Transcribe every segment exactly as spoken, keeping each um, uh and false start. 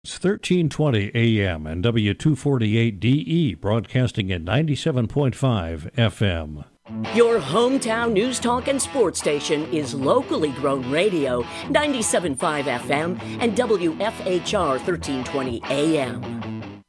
It's thirteen twenty A M and W two forty-eight D E, broadcasting at ninety-seven point five F M. Your hometown news, talk, and sports station is locally grown radio, ninety-seven point five F M and W F H R thirteen twenty A M.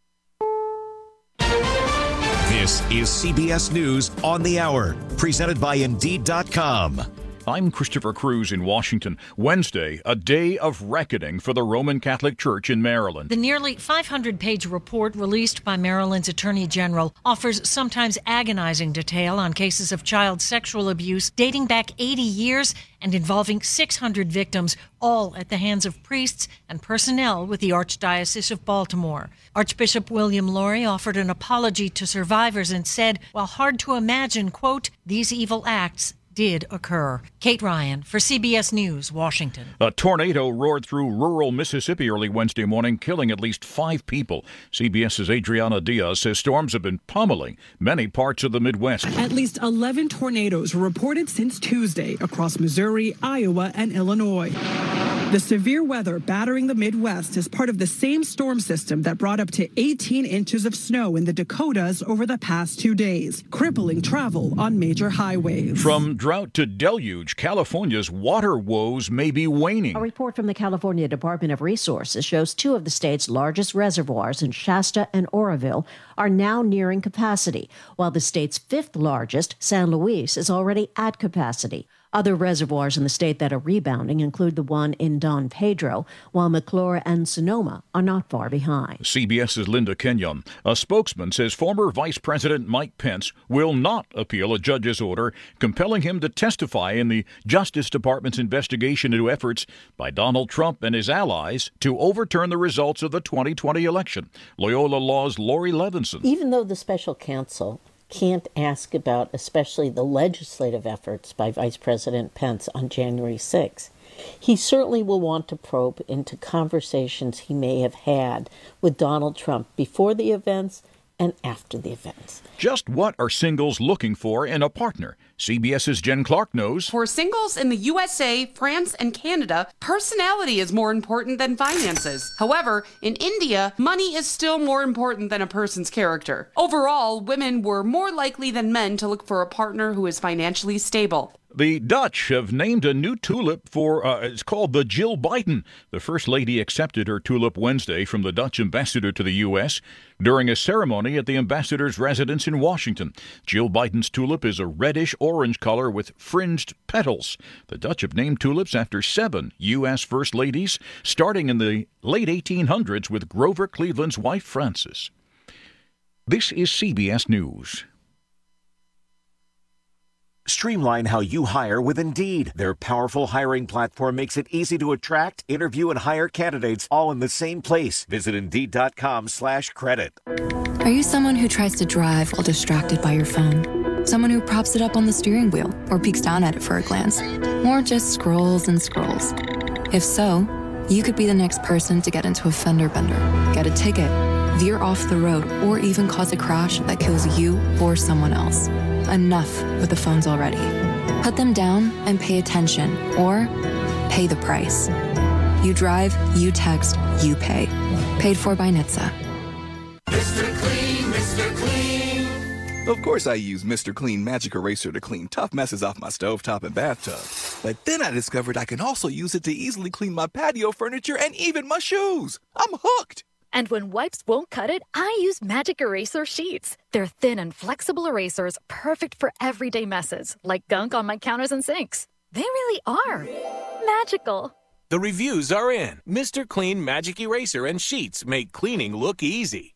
This is C B S News on the Hour, presented by Indeed dot com. I'm Christopher Cruz in Washington. Wednesday, a day of reckoning for the Roman Catholic Church in Maryland. The nearly five hundred page report released by Maryland's Attorney General offers sometimes agonizing detail on cases of child sexual abuse dating back eighty years and involving six hundred victims, all at the hands of priests and personnel with the Archdiocese of Baltimore. Archbishop William Lori offered an apology to survivors and said, while hard to imagine, quote, these evil acts did occur. Kate Ryan for C B S News, Washington. A tornado roared through rural Mississippi early Wednesday morning, killing at least five people. CBS's Adriana Diaz says storms have been pummeling many parts of the Midwest. At least eleven tornadoes were reported since Tuesday across Missouri, Iowa, and Illinois. The severe weather battering the Midwest is part of the same storm system that brought up to eighteen inches of snow in the Dakotas over the past two days, crippling travel on major highways. From drought to deluge, California's water woes may be waning. A report from the California Department of Resources shows two of the state's largest reservoirs in Shasta and Oroville are now nearing capacity, while the state's fifth largest, San Luis, is already at capacity. Other reservoirs in the state that are rebounding include the one in Don Pedro, while McClure and Sonoma are not far behind. CBS's Linda Kenyon. A spokesman says former Vice President Mike Pence will not appeal a judge's order compelling him to testify in the Justice Department's investigation into efforts by Donald Trump and his allies to overturn the results of the twenty twenty election. Loyola Law's Lori Levinson. Even though the special counsel can't ask about especially the legislative efforts by Vice President Pence on January sixth, he certainly will want to probe into conversations he may have had with Donald Trump before the events and after the events. Just what are singles looking for in a partner? CBS's Jen Clark knows. For singles in the U S A, France, and Canada, personality is more important than finances. However, in India, money is still more important than a person's character. Overall, women were more likely than men to look for a partner who is financially stable. The Dutch have named a new tulip for, uh, it's called the Jill Biden. The First Lady accepted her tulip Wednesday from the Dutch ambassador to the U S during a ceremony at the ambassador's residence in Washington. Jill Biden's tulip is a reddish-orange color with fringed petals. The Dutch have named tulips after seven U S First Ladies, starting in the late eighteen hundreds with Grover Cleveland's wife, Frances. This is C B S News. Streamline how you hire with Indeed. Their powerful hiring platform makes it easy to attract, interview, and hire candidates all in the same place. Visit Indeed.com slash credit. Are you someone who tries to drive while distracted by your phone? Someone who props it up on the steering wheel or peeks down at it for a glance? Or just scrolls and scrolls? If so, you could be the next person to get into a fender bender, get a ticket, veer off the road, or even cause a crash that kills you or someone else. Enough with the phones already. Put them down and pay attention, or pay the price. You drive, you text, you pay. Paid for by N H T S A. Mister Clean, Mister Clean. Of course I use Mister Clean Magic Eraser to clean tough messes off my stovetop and bathtub. But then I discovered I can also use it to easily clean my patio furniture and even my shoes. I'm hooked. And when wipes won't cut it, I use Magic Eraser Sheets. They're thin and flexible erasers, perfect for everyday messes, like gunk on my counters and sinks. They really are magical. The reviews are in. Mister Clean Magic Eraser and Sheets make cleaning look easy.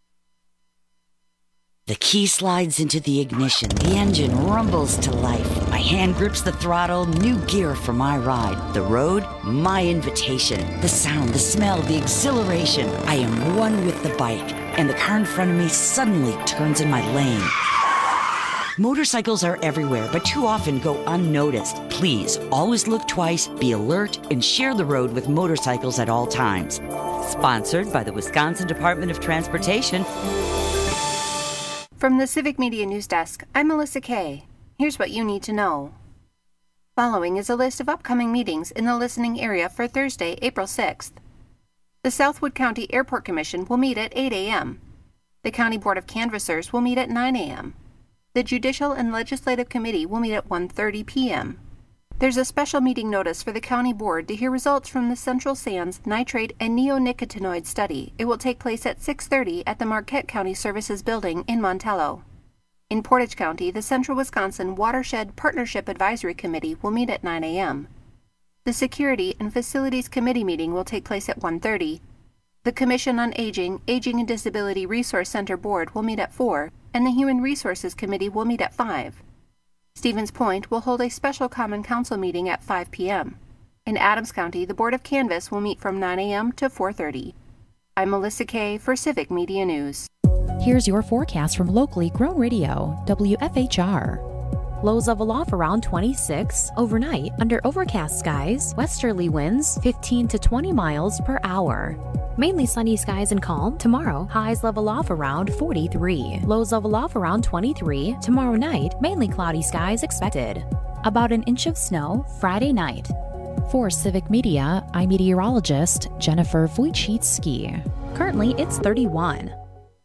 The key slides into the ignition. The engine rumbles to life. My hand grips the throttle. New gear for my ride. The road, my invitation. The sound, the smell, the exhilaration. I am one with the bike, and the car in front of me suddenly turns in my lane. Motorcycles are everywhere, but too often go unnoticed. Please, always look twice, be alert, and share the road with motorcycles at all times. Sponsored by the Wisconsin Department of Transportation. From the Civic Media News Desk, I'm Melissa Kay. Here's what you need to know. Following is a list of upcoming meetings in the listening area for Thursday, April sixth. The Southwood County Airport Commission will meet at eight a.m. The County Board of Canvassers will meet at nine a.m. The Judicial and Legislative Committee will meet at one thirty p.m. There's a special meeting notice for the County Board to hear results from the Central Sands Nitrate and Neonicotinoid Study. It will take place at six thirty at the Marquette County Services Building in Montello. In Portage County, the Central Wisconsin Watershed Partnership Advisory Committee will meet at nine a.m. The Security and Facilities Committee meeting will take place at one thirty. The Commission on Aging, Aging and Disability Resource Center Board will meet at four, and the Human Resources Committee will meet at five. Stevens Point will hold a special Common Council meeting at five p.m. In Adams County, the Board of Canvass will meet from nine a.m. to four thirty. I'm Melissa Kay for Civic Media News. Here's your forecast from locally grown radio, W F H R. Lows level off around twenty-six. Overnight, under overcast skies, westerly winds fifteen to twenty miles per hour. Mainly sunny skies and calm. Tomorrow, highs level off around forty-three. Lows level off around twenty-three. Tomorrow night, mainly cloudy skies expected. About an inch of snow Friday night. For Civic Media, I'm meteorologist Jennifer Wojcicki. Currently, it's thirty-one.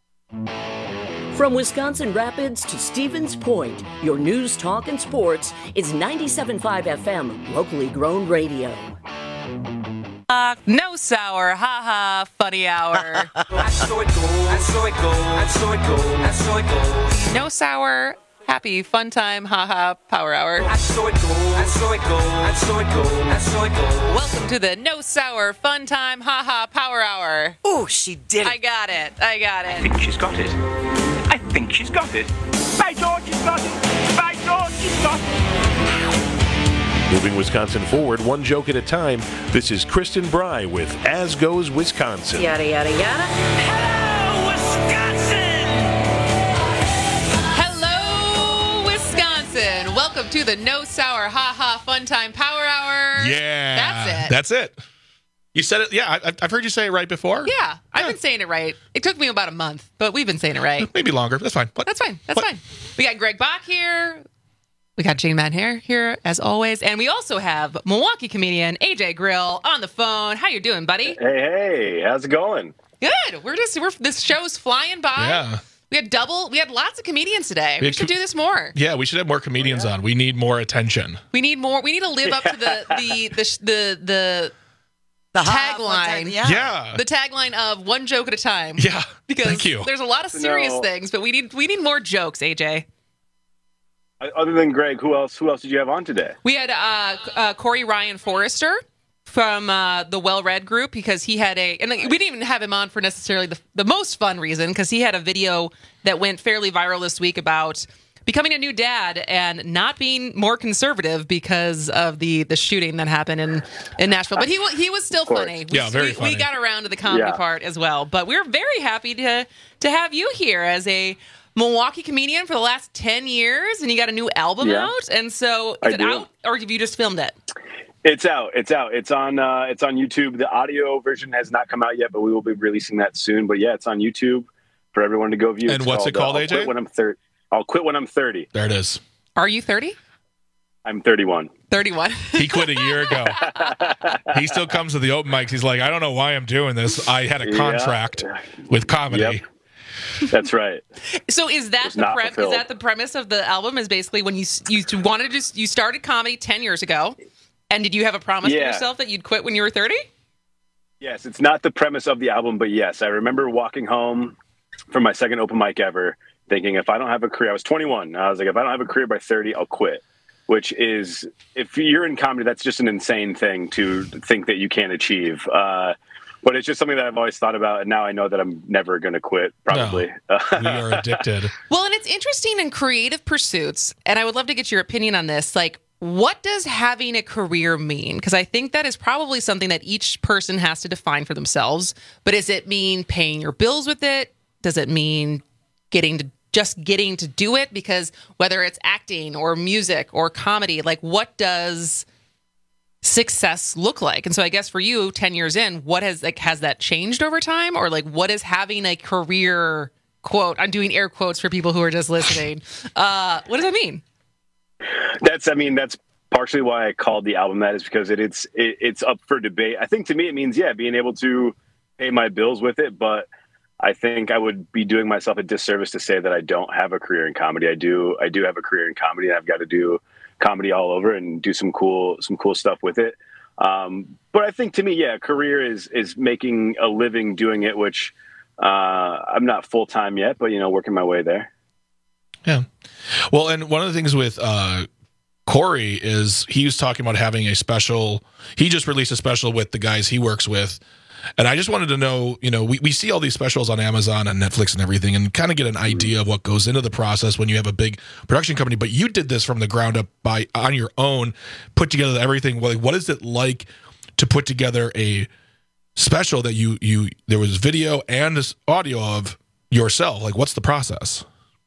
From Wisconsin Rapids to Stevens Point, your news, talk, and sports is ninety-seven point five F M, locally grown radio. Uh, no sour, haha, funny hour. I saw it go, I saw it go, I saw it go, I saw it go. No sour, happy, fun time, haha, power hour. I saw it go, I saw it go, I saw it go, I saw it go. Welcome to the no sour, fun time, haha, power hour. Oh, she did it. I got it, I got it. I think she's got it. I think she's got it. By George, she's got it. By George, she's got it. Moving Wisconsin forward, one joke at a time. This is Kristen Bry with As Goes Wisconsin. Yada, yada, yada. Hello, Wisconsin! Hello, Wisconsin! Welcome to the No Sour Ha Ha Fun Time Power Hour. Yeah. That's it. That's it. You said it. Yeah, I, I've heard you say it right before. Yeah, I've yeah. been saying it right. It took me about a month, but we've been saying it right. Maybe longer. That's fine. What? That's fine. That's what? fine. We got Greg Bach here. We got Jane Manhair here, as always. And we also have Milwaukee comedian A J Grill on the phone. How you doing, buddy? Hey, hey. How's it going? Good. We're just, we're this show's flying by. Yeah. We had double, we had lots of comedians today. We, we should com- do this more. Yeah, we should have more comedians oh, yeah. on. We need more attention. We need more, we need to live up to the, the, the, the, the, The tagline, yeah. yeah, the tagline of one joke at a time. Yeah, because thank you. There's a lot of serious no. things, but we need we need more jokes. A J. Other than Greg, who else? Who else did you have on today? We had uh, uh, Corey Ryan Forrester from uh, the Well Read group because he had a, and like, we didn't even have him on for necessarily the the most fun reason because he had a video that went fairly viral this week about becoming a new dad and not being more conservative because of the, the shooting that happened in, in Nashville. But he he was still funny. We, yeah, very we, funny. We got around to the comedy yeah. part as well. But we're very happy to to have you here as a Milwaukee comedian for the last ten years, and you got a new album yeah. out. And so is I it do. out, or have you just filmed it? It's out. It's out. It's on uh, It's on YouTube. The audio version has not come out yet, but we will be releasing that soon. But yeah, it's on YouTube for everyone to go view. And it's what's called, it called, uh, A J? I'll quit when I'm thirty. I'll quit when I'm thirty. There it is. Are you thirty? I'm thirty-one. thirty-one. He quit a year ago. He still comes to the open mics. He's like, I don't know why I'm doing this. I had a contract yeah. with comedy. Yep. That's right. So is that It's the not pre- is fulfilled. that the premise of the album? Is basically when you you wanted to you started comedy ten years ago, and did you have a promise Yeah. for yourself that you'd quit when you were thirty? Yes, it's not the premise of the album, but yes, I remember walking home from my second open mic ever, thinking if I don't have a career, I was twenty-one. I was like, if I don't have a career by thirty, I'll quit. Which is, if you're in comedy, that's just an insane thing to think that you can't achieve. Uh, but it's just something that I've always thought about, and now I know that I'm never going to quit, probably. No, we are addicted. Well, and it's interesting in creative pursuits, and I would love to get your opinion on this. Like, what does having a career mean? Because I think that is probably something that each person has to define for themselves. But does it mean paying your bills with it? Does it mean getting to just getting to do it? Because whether it's acting or music or comedy, like what does success look like? And so I guess for you, ten years in, what has like has that changed over time? Or like what is having a career, quote, I'm doing air quotes for people who are just listening. Uh, what does that mean? That's, I mean, that's partially why I called the album that, is because it, it's it, it's up for debate. I think to me it means, yeah, being able to pay my bills with it, but I think I would be doing myself a disservice to say that I don't have a career in comedy. I do. I do have a career in comedy, and I've got to do comedy all over and do some cool, some cool stuff with it. Um, but I think to me, yeah, career is is making a living doing it, which uh, I'm not full time yet, but you know, working my way there. Yeah. Well, and one of the things with uh, Corey is he was talking about having a special. He just released a special with the guys he works with. And I just wanted to know, you know, we, we see all these specials on Amazon and Netflix and everything and kind of get an idea of what goes into the process when you have a big production company. But you did this from the ground up by on your own, put together everything. Like, what is it like to put together a special that you, you there was video and this audio of yourself? Like, what's the process?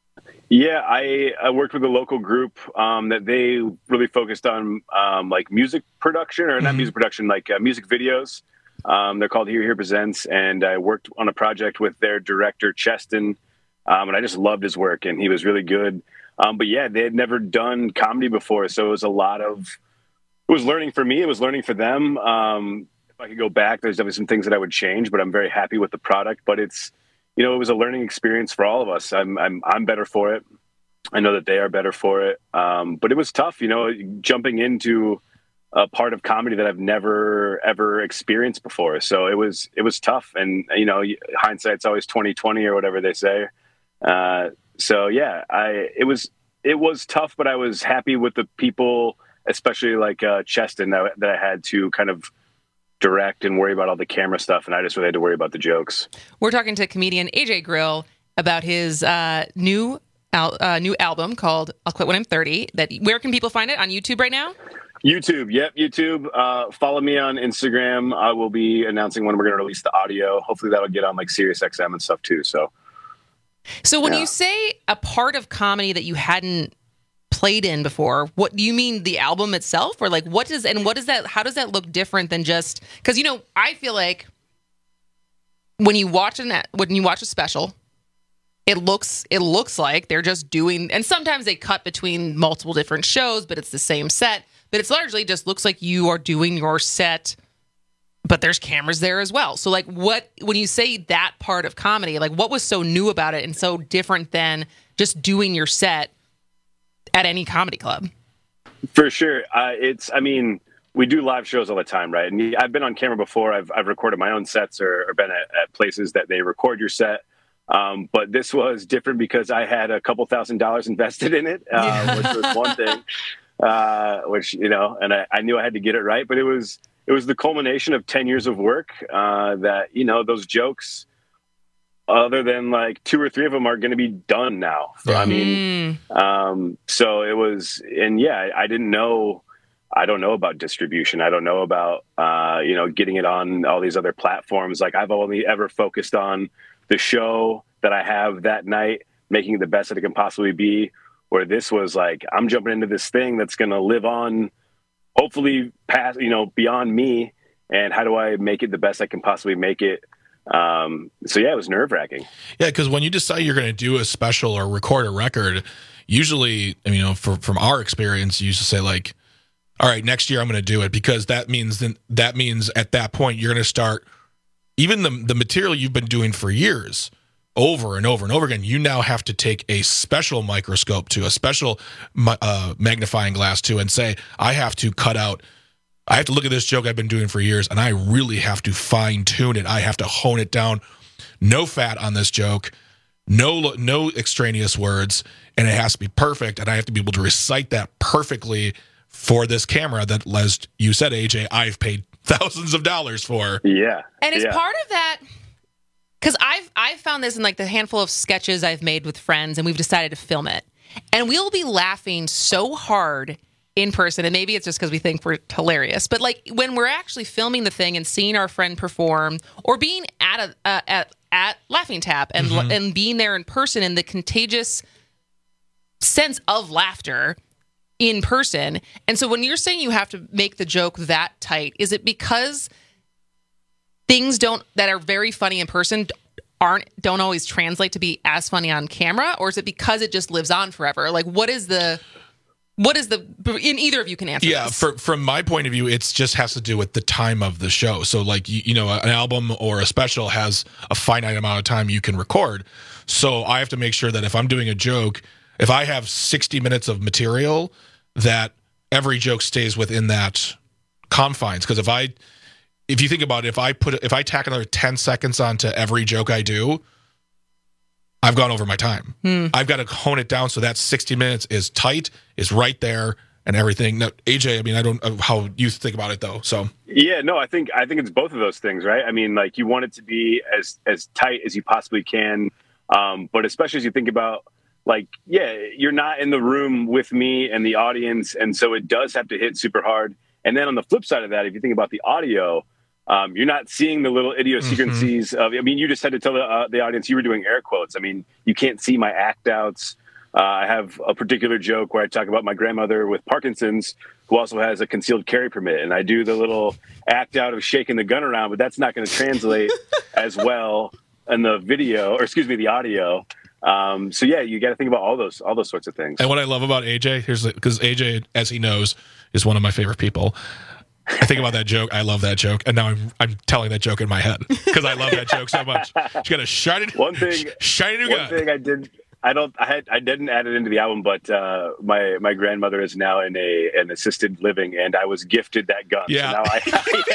Yeah, I, I worked with a local group um, that they really focused on um, like music production or not mm-hmm. music production, like uh, music videos. Um, they're called Here Here Presents, and I worked on a project with their director, Cheston, um, and I just loved his work, and he was really good. Um, but yeah, they had never done comedy before, so it was a lot of, it was learning for me, it was learning for them. Um, if I could go back, there's definitely some things that I would change, but I'm very happy with the product. But it's, you know, it was a learning experience for all of us. I'm, I'm, I'm better for it. I know that they are better for it. Um, but it was tough, you know, jumping into a part of comedy that I've never ever experienced before. So it was it was tough, and you know, hindsight's always twenty twenty or whatever they say. Uh, so yeah, I it was it was tough, but I was happy with the people, especially like uh, Cheston, that, that I had to kind of direct and worry about all the camera stuff, and I just really had to worry about the jokes. We're talking to comedian A J Grill about his uh, new al- uh, new album called "I'll Quit When I'm thirty." That where can people find it? On YouTube right now? YouTube. Yep. YouTube. Uh, follow me on Instagram. I will be announcing when we're going to release the audio. Hopefully that'll get on like Sirius X M and stuff too. So, so when yeah. you say a part of comedy that you hadn't played in before, what do you mean, the album itself, or like what does, and what does that, how does that look different than just, cause you know, I feel like when you watch an, when you watch a special, it looks, it looks like they're just doing, and sometimes they cut between multiple different shows, but it's the same set. But it's largely just looks like you are doing your set, but there's cameras there as well. So like what, when you say that part of comedy, like what was so new about it and so different than just doing your set at any comedy club? For sure. Uh, it's, I mean, we do live shows all the time, right? And I've been on camera before. I've, I've recorded my own sets or, or been at, at places that they record your set. Um, but this was different because I had a couple thousand dollars invested in it, uh, yeah. which was one thing. Uh, which, you know, and I, I knew I had to get it right, but it was, it was the culmination of ten years of work, uh, that, you know, those jokes, other than like two or three of them are going to be done now. So, I mean, um, so it was, and yeah, I, I didn't know, I don't know about distribution. I don't know about, uh, you know, getting it on all these other platforms. Like I've only ever focused on the show that I have that night, making it the best that it can possibly be. Where this was like, I'm jumping into this thing that's going to live on, hopefully past, you know, beyond me. And how do I make it the best I can possibly make it? Um, so yeah, it was nerve wracking. Yeah. Cause when you decide you're going to do a special or record a record, usually, I mean, you know, for, from our experience, you used to say like, all right, next year I'm going to do it, because that means then that means at that point, you're going to start even the, the material you've been doing for years, over and over and over again, you now have to take a special microscope to, a special uh, magnifying glass to, and say, I have to cut out, I have to look at this joke I've been doing for years, and I really have to fine tune it. I have to hone it down. No fat on this joke, no no extraneous words, and it has to be perfect, and I have to be able to recite that perfectly for this camera that, as you said, A J, I've paid thousands of dollars for. Yeah. And as yeah. part of that, because I've I've found this in like the handful of sketches I've made with friends, and we've decided to film it. And we'll be laughing so hard in person, and maybe it's just because we think we're hilarious, but like when we're actually filming the thing and seeing our friend perform, or being at a uh, at at Laughing Tap and mm-hmm. and being there in person, and the contagious sense of laughter in person. And so when you're saying you have to make the joke that tight, is it because things don't that are very funny in person aren't don't always translate to be as funny on camera, or is it because it just lives on forever? Like, what is the What is the, in either of you can answer Yeah, this. for, from my point of view, it just has to do with the time of the show. So like, you, you know, an album or a special has a finite amount of time you can record. So I have to make sure that if I'm doing a joke, if I have sixty minutes of material, that every joke stays within that confines. Because if I, if you think about it, if I put, if I tack another ten seconds onto every joke I do, I've gone over my time. Hmm. I've got to hone it down so that sixty minutes is tight, is right there, and everything. Now, A J, I mean, I don't know how you think about it though. So yeah, no, I think I think it's both of those things, right? I mean, like you want it to be as as tight as you possibly can, um, but especially as you think about, like, yeah, you're not in the room with me and the audience, and so it does have to hit super hard. And then on the flip side of that, if you think about the audio, Um, you're not seeing the little idiosyncrasies mm-hmm. of, I mean, you just had to tell the, uh, the audience you were doing air quotes. I mean, you can't see my act outs. Uh, I have a particular joke where I talk about my grandmother with Parkinson's, who also has a concealed carry permit. And I do the little act out of shaking the gun around, but that's not going to translate as well in the video, or excuse me, the audio. Um, so yeah, you got to think about all those, all those sorts of things. And what I love about A J, here's because A J, as he knows, is one of my favorite people. I think about that joke. I love that joke, and now I'm I'm telling that joke in my head because I love that joke so much. She got a shiny one thing. Shiny new one gun. thing I did. I don't. I had. I didn't add it into the album, but uh, my my grandmother is now in a an assisted living, and I was gifted that gun. Yeah. So now I,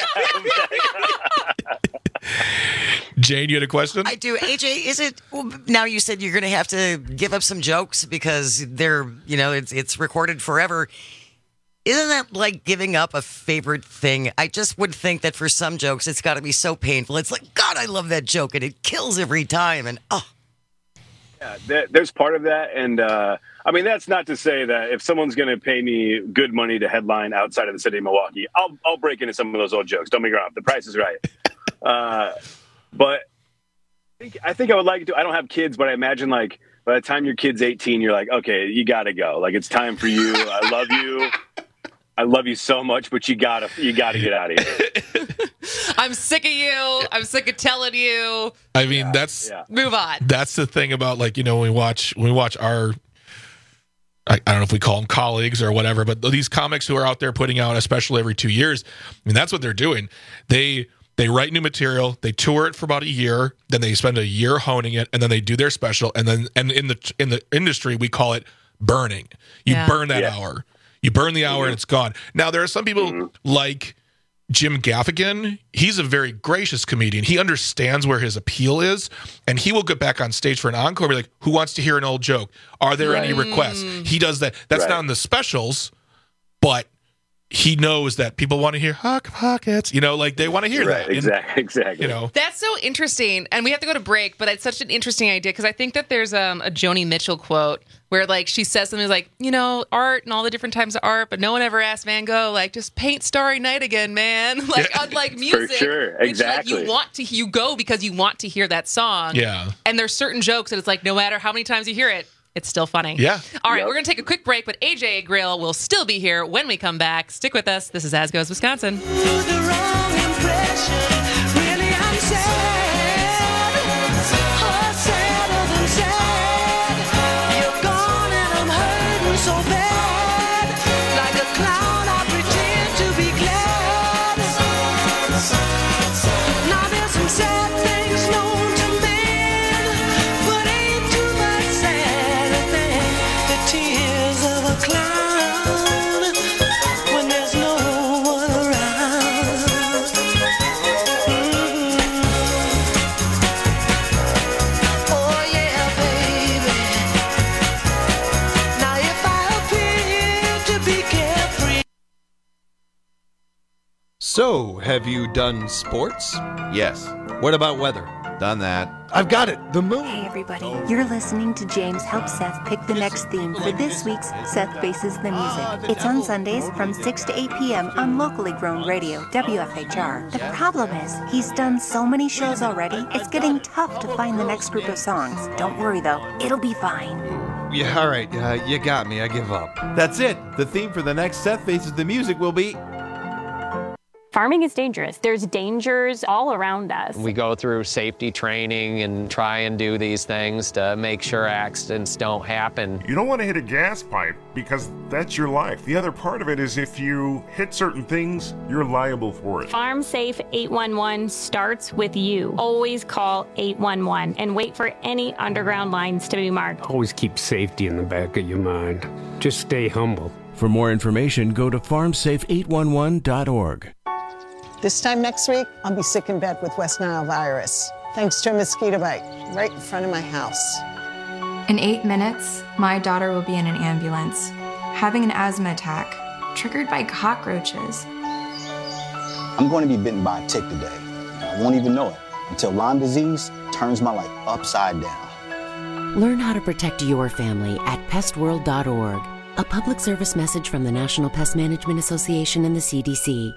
I have that. Jane, you had a question? I do. A J, is it now? You said you're going to have to give up some jokes because they're, you know, it's it's recorded forever. Isn't that like giving up a favorite thing? I just would think that for some jokes, it's got to be so painful. It's like, God, I love that joke, and it kills every time. And oh, yeah, there, there's part of that, and uh, I mean that's not to say that if someone's going to pay me good money to headline outside of the city of Milwaukee, I'll I'll break into some of those old jokes. Don't make me wrong, the price is right. uh, but I think I think I would like to. I don't have kids, but I imagine like by the time your kid's eighteen, you're like, okay, you got to go. Like it's time for you. I love you. I love you so much, but you gotta you gotta get out of here. I'm sick of you. I'm sick of telling you. I mean, yeah, that's yeah. Move on. That's the thing about, like, you know, when we watch when we watch our I, I don't know if we call them colleagues or whatever, but these comics who are out there putting out a special every two years, I mean, that's what they're doing. They they write new material, they tour it for about a year, then they spend a year honing it, and then they do their special, and then and in the in the industry we call it burning. You yeah. burn that yeah. hour. You burn the hour mm-hmm. and it's gone. Now, there are some people mm-hmm. like Jim Gaffigan. He's a very gracious comedian. He understands where his appeal is, and he will get back on stage for an encore and be like, who wants to hear an old joke? Are there right. any requests? He does that. That's right. not in the specials, but he knows that people want to hear Hot Pockets. You know, like they want to hear right. that. Exactly. And, exactly. You know, that's so interesting. And we have to go to break, but it's such an interesting idea because I think that there's um, a Joni Mitchell quote where, like, she says something like, you know, art and all the different types of art, but no one ever asked Van Gogh, like, just paint Starry Night again, man. Like, yeah. unlike music, for sure, exactly. Which, like, you want to, you go because you want to hear that song. Yeah. And there's certain jokes that it's like, no matter how many times you hear it, it's still funny. Yeah. All right, yep. we're going to take a quick break, but A J Grill will still be here when we come back. Stick with us. This is As Goes Wisconsin. So, have you done sports? Yes. What about weather? Done that. I've got it. The moon. Hey, everybody. You're listening to James help Seth pick the next theme for this week's Seth Faces the Music. It's on Sundays from six to eight p.m. on locally grown radio, W F H R. The problem is, he's done so many shows already, it's getting tough to find the next group of songs. Don't worry, though. It'll be fine. Yeah, all right. Uh, you got me. I give up. That's it. The theme for the next Seth Faces the Music will be... Farming is dangerous. There's dangers all around us. We go through safety training and try and do these things to make sure accidents don't happen. You don't want to hit a gas pipe because that's your life. The other part of it is if you hit certain things, you're liable for it. Farm Safe eight one one starts with you. Always call eight one one and wait for any underground lines to be marked. Always keep safety in the back of your mind. Just stay humble. For more information, go to farm safe eight one one dot org. This time next week, I'll be sick in bed with West Nile virus, thanks to a mosquito bite right in front of my house. In eight minutes, my daughter will be in an ambulance, having an asthma attack, triggered by cockroaches. I'm going to be bitten by a tick today. I won't even know it until Lyme disease turns my life upside down. Learn how to protect your family at pest world dot org. A public service message from the National Pest Management Association and the C D C.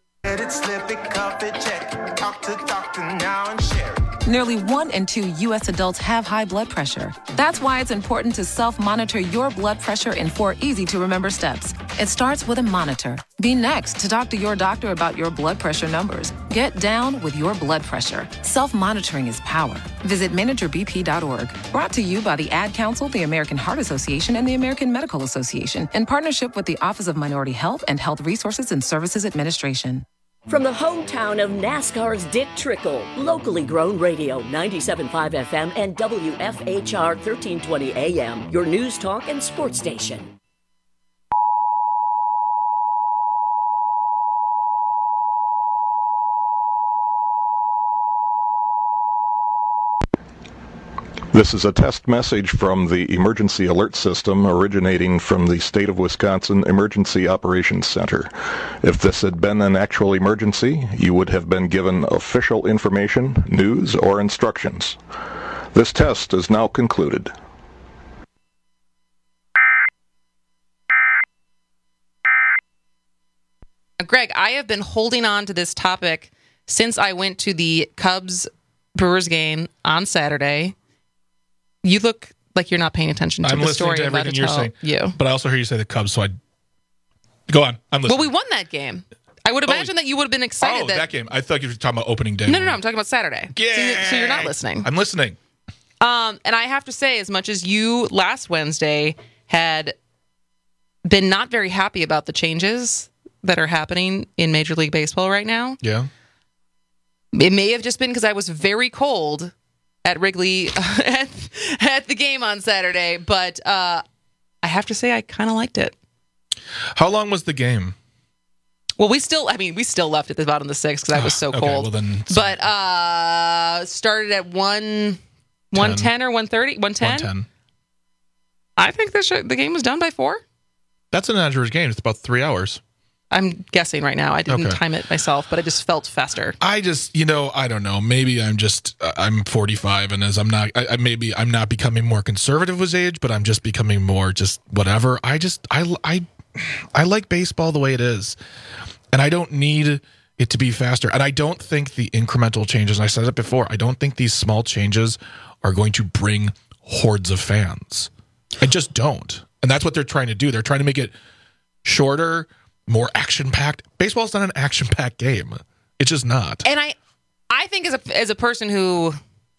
Nearly one in two U S adults have high blood pressure. That's why it's important to self-monitor your blood pressure in four easy-to-remember steps. It starts with a monitor. Be next to talk to your doctor about your blood pressure numbers. Get down with your blood pressure. Self-monitoring is power. Visit manager b p dot org. Brought to you by the Ad Council, the American Heart Association, and the American Medical Association in partnership with the Office of Minority Health and Health Resources and Services Administration. From the hometown of NASCAR's Dick Trickle, locally grown radio, ninety-seven point five F M and W F H R thirteen twenty A M, your news talk and sports station. This is a test message from the Emergency Alert System originating from the State of Wisconsin Emergency Operations Center. If this had been an actual emergency, you would have been given official information, news, or instructions. This test is now concluded. Greg, I have been holding on to this topic since I went to the Cubs Brewers game on Saturday. You look like you're not paying attention to I'm the listening story to I'm about everything to you're tell saying. you. But I also hear you say the Cubs, so I go on. I'm listening. Well, we won that game. I would imagine oh, that you would have been excited. Oh, that, that game. I thought you were talking about opening day. No, no, no. I'm talking about Saturday. Yeah. So, you, so you're not listening. I'm listening. Um, and I have to say, as much as you last Wednesday had been not very happy about the changes that are happening in Major League Baseball right now. Yeah. It may have just been because I was very cold at Wrigley at, at the game on Saturday, but uh, I have to say I kind of liked it. How long was the game? Well, we still, I mean, we still left at the bottom of the sixth because I was so okay, cold. Well then, but uh, started at one, one ten or one thirty, one ten. one ten. I think the show, the game was done by four. That's an average game. It's about three hours. I'm guessing right now. I didn't Okay. time it myself, but I just felt faster. I just, you know, I don't know. Maybe I'm just, uh, I'm forty-five, and as I'm not, I, I maybe I'm not becoming more conservative with age, but I'm just becoming more just whatever. I just, I, I, I like baseball the way it is, and I don't need it to be faster. And I don't think the incremental changes, and I said it before, I don't think these small changes are going to bring hordes of fans. I just don't. And that's what they're trying to do. They're trying to make it shorter, more action-packed. Baseball's not an action-packed game. It's just not. And I, I think as a as a person who,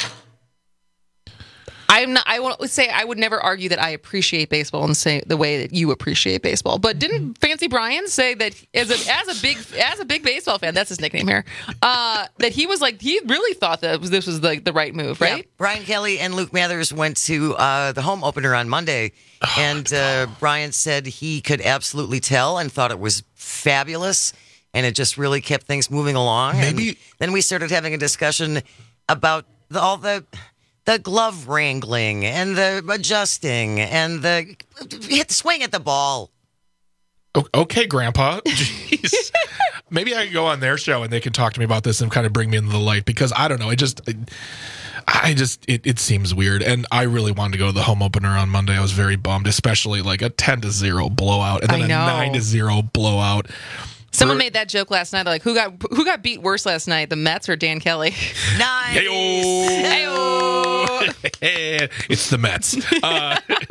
I'm not. I won't say I would never argue that I appreciate baseball in the same the way that you appreciate baseball. But didn't Fancy Brian say that as a as a big as a big baseball fan, that's his nickname here, uh, that he was like he really thought that this was like the right move, right? Yeah. Brian Kelly and Luke Mathers went to uh, the home opener on Monday, oh, and uh, Brian said he could absolutely tell and thought it was fabulous, and it just really kept things moving along. Maybe and then we started having a discussion about the, all the. The glove wrangling and the adjusting and the hit swing at the ball. Okay, Grandpa. Jeez. Maybe I can go on their show and they can talk to me about this and kind of bring me into the light, because I don't know. It just, it, I just, it, it seems weird. And I really wanted to go to the home opener on Monday. I was very bummed, especially like a ten to zero blowout and then a nine to zero blowout. Someone made that joke last night. They're like, who got who got beat worse last night, the Mets or Dan Kelly? Nice. Hey-o. Hey-o. It's the Mets. Uh,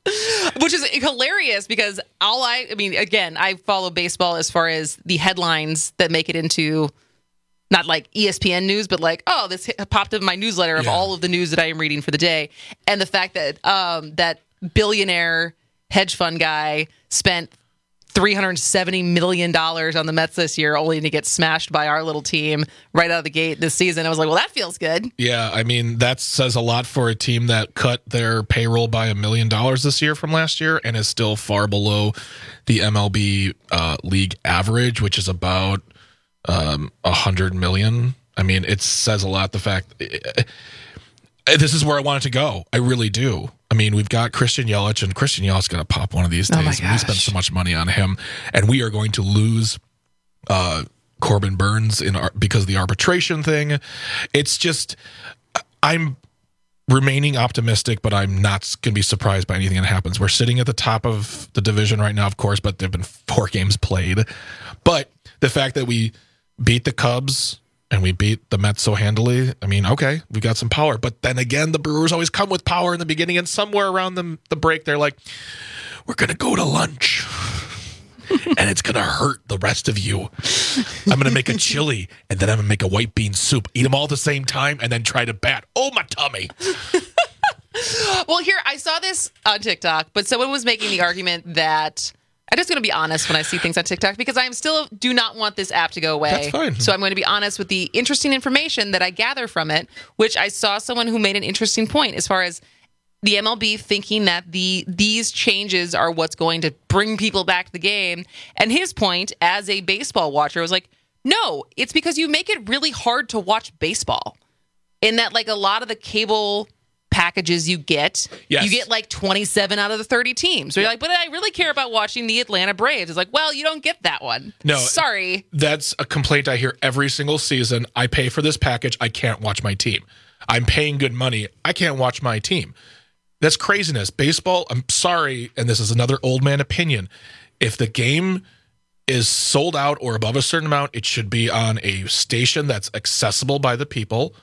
Which is hilarious because all I, I mean, again, I follow baseball as far as the headlines that make it into not like E S P N news, but like, oh, this hit, popped up in my newsletter of yeah. all of the news that I am reading for the day. And the fact that um, that billionaire hedge fund guy spent three hundred seventy million dollars on the Mets this year, only to get smashed by our little team right out of the gate this season. I was like, well, that feels good. Yeah, I mean, that says a lot for a team that cut their payroll by a million dollars this year from last year and is still far below the M L B uh, league average, which is about um, one hundred million. I mean, it says a lot, the fact... It, this is where I want it to go. I really do. I mean, we've got Christian Yelich, and Christian Yelich going to pop one of these days. Oh my we spend so much money on him, and we are going to lose uh, Corbin Burns in our, because of the arbitration thing. It's just, I'm remaining optimistic, but I'm not going to be surprised by anything that happens. We're sitting at the top of the division right now, of course, but there have been four games played. But the fact that we beat the Cubs and we beat the Mets so handily, I mean, okay, we got some power. But then again, the Brewers always come with power in the beginning, and somewhere around the, the break, they're like, we're going to go to lunch, and it's going to hurt the rest of you. I'm going to make a chili, and then I'm going to make a white bean soup. Eat them all at the same time, and then try to bat. Oh, my tummy. Well, here, I saw this on TikTok, but someone was making the argument that... I'm just going to be honest when I see things on TikTok because I am still do not want this app to go away. That's fine. So I'm going to be honest with the interesting information that I gather from it, which I saw someone who made an interesting point as far as the M L B thinking that the these changes are what's going to bring people back to the game. And his point as a baseball watcher was like, no, it's because you make it really hard to watch baseball. In that, like, a lot of the cable packages you get, yes. you get like twenty-seven out of the thirty teams. So you're like, but I really care about watching the Atlanta Braves. It's like, well, you don't get that one. No. Sorry. That's a complaint I hear every single season. I pay for this package. I can't watch my team. I'm paying good money. I can't watch my team. That's craziness. Baseball, I'm sorry, and this is another old man opinion. If the game is sold out or above a certain amount, it should be on a station that's accessible by the people.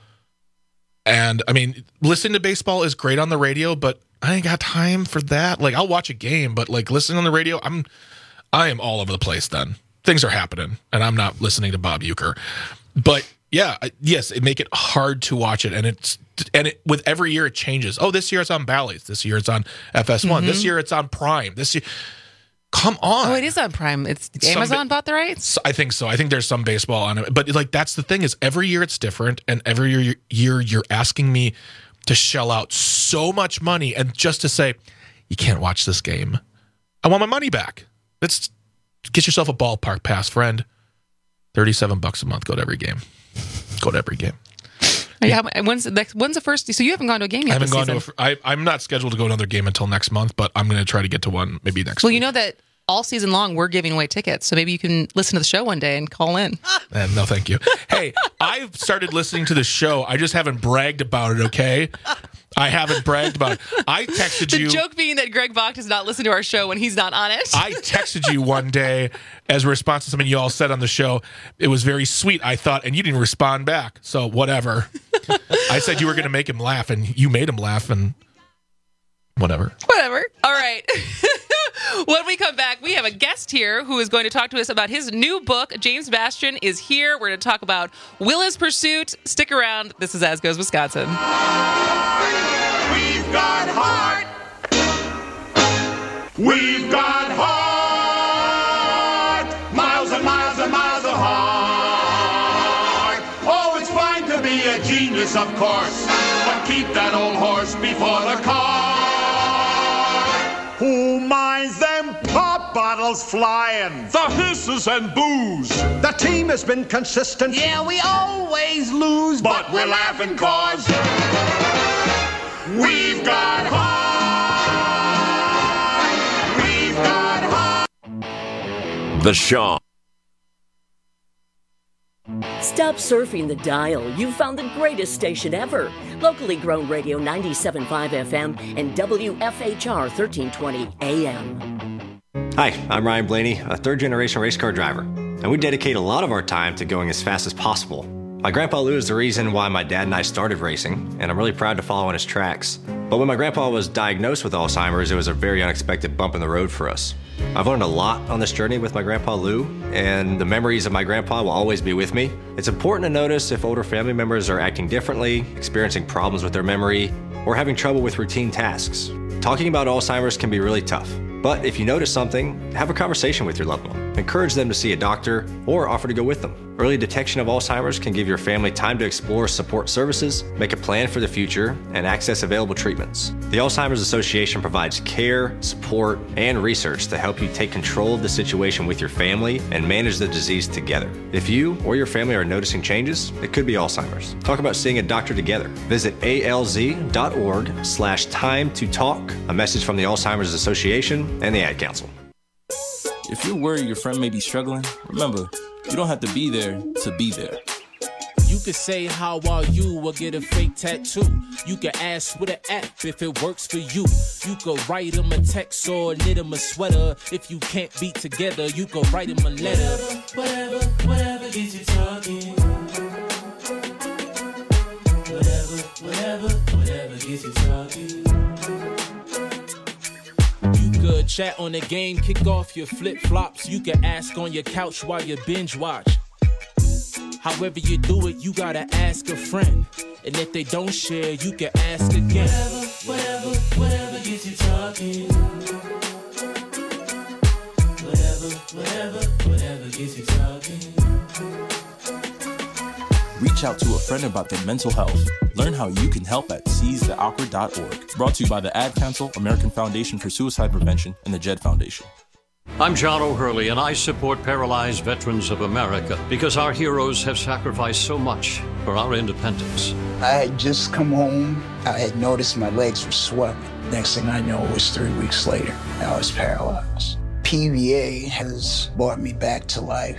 And, I mean, listening to baseball is great on the radio, but I ain't got time for that. Like, I'll watch a game, but, like, listening on the radio, I'm, I am all over the place then. Things are happening, and I'm not listening to Bob Uecker. But, yeah, yes, it make it hard to watch it, and it's and it with every year it changes. Oh, this year it's on Bally's. This year it's on F S one. Mm-hmm. This year it's on Prime. This year... Come on. Oh, it is on Prime. It's Amazon ba- bought the rights? I think so. I think there's some baseball on it. But like that's the thing is every year it's different, and every year, year you're asking me to shell out so much money and just to say, you can't watch this game. I want my money back. Let's get yourself a ballpark pass, friend. thirty-seven bucks a month. Go to every game. Go to every game. Yeah. When's the next? When's the first? So you haven't gone to a game yet? I haven't this gone season. to. A, I, I'm not scheduled to go to another game until next month, but I'm going to try to get to one maybe next. Well, week. you know that all season long we're giving away tickets, so maybe you can listen to the show one day and call in. Uh, no, thank you. Hey, I've started listening to the show. I just haven't bragged about it. Okay, I haven't bragged about it. I texted the you. The joke being that Greg Bach does not listen to our show when he's not on it. I texted you one day as a response to something you all said on the show. It was very sweet, I thought, and you didn't respond back. So whatever. I said you were going to make him laugh, and you made him laugh, and whatever. Whatever. All right. When we come back, we have a guest here who is going to talk to us about his new book. James Bastian is here. We're going to talk about Willa's Pursuit. Stick around. This is As Goes Wisconsin. We've got heart. We've got heart. Miles and miles and miles of heart. Oh, it's fine to be a genius, of course, but keep that old horse before the cart. Who minds them pop bottles flying? The hisses and booze. The team has been consistent. Yeah, we always lose, but, but we're laughing cause we've got heart. We've got heart. The Shaw. Stop surfing the dial. You've found the greatest station ever. Locally grown radio ninety-seven point five F M and W F H R thirteen twenty A M. Hi, I'm Ryan Blaney, a third-generation race car driver, and we dedicate a lot of our time to going as fast as possible. My grandpa Lou is the reason why my dad and I started racing, and I'm really proud to follow in his tracks. But when my grandpa was diagnosed with Alzheimer's, it was a very unexpected bump in the road for us. I've learned a lot on this journey with my grandpa Lou, and the memories of my grandpa will always be with me. It's important to notice if older family members are acting differently, experiencing problems with their memory, or having trouble with routine tasks. Talking about Alzheimer's can be really tough, but if you notice something, have a conversation with your loved one. Encourage them to see a doctor or offer to go with them. Early detection of Alzheimer's can give your family time to explore support services, make a plan for the future, and access available treatments. The Alzheimer's Association provides care, support, and research to help you take control of the situation with your family and manage the disease together. If you or your family are noticing changes, it could be Alzheimer's. Talk about seeing a doctor together. Visit alz.org slash time to talk. A message from the Alzheimer's Association and the Ad Council. If you're worried your friend may be struggling, remember, you don't have to be there to be there. You could say, how are you, or get a fake tattoo. You could ask with an app if it works for you. You could write him a text or knit him a sweater. If you can't be together, you could write him a letter. Whatever, whatever, whatever gets you talking. Whatever, whatever, whatever gets you talking. Good chat on the game, kick off your flip-flops. You can ask on your couch while you binge watch. However you do it, you gotta ask a friend. And if they don't share, you can ask again. Whatever, whatever, whatever gets you talking. Whatever, whatever, whatever gets you talking. Reach out to a friend about their mental health. Learn how you can help at seize the awkward dot org. Brought to you by the Ad Council, American Foundation for Suicide Prevention, and the Jed Foundation. I'm John O'Hurley, and I support Paralyzed Veterans of America because our heroes have sacrificed so much for our independence. I had just come home. I had noticed my legs were swelling. Next thing I know, it was three weeks later. I was paralyzed. P V A has brought me back to life.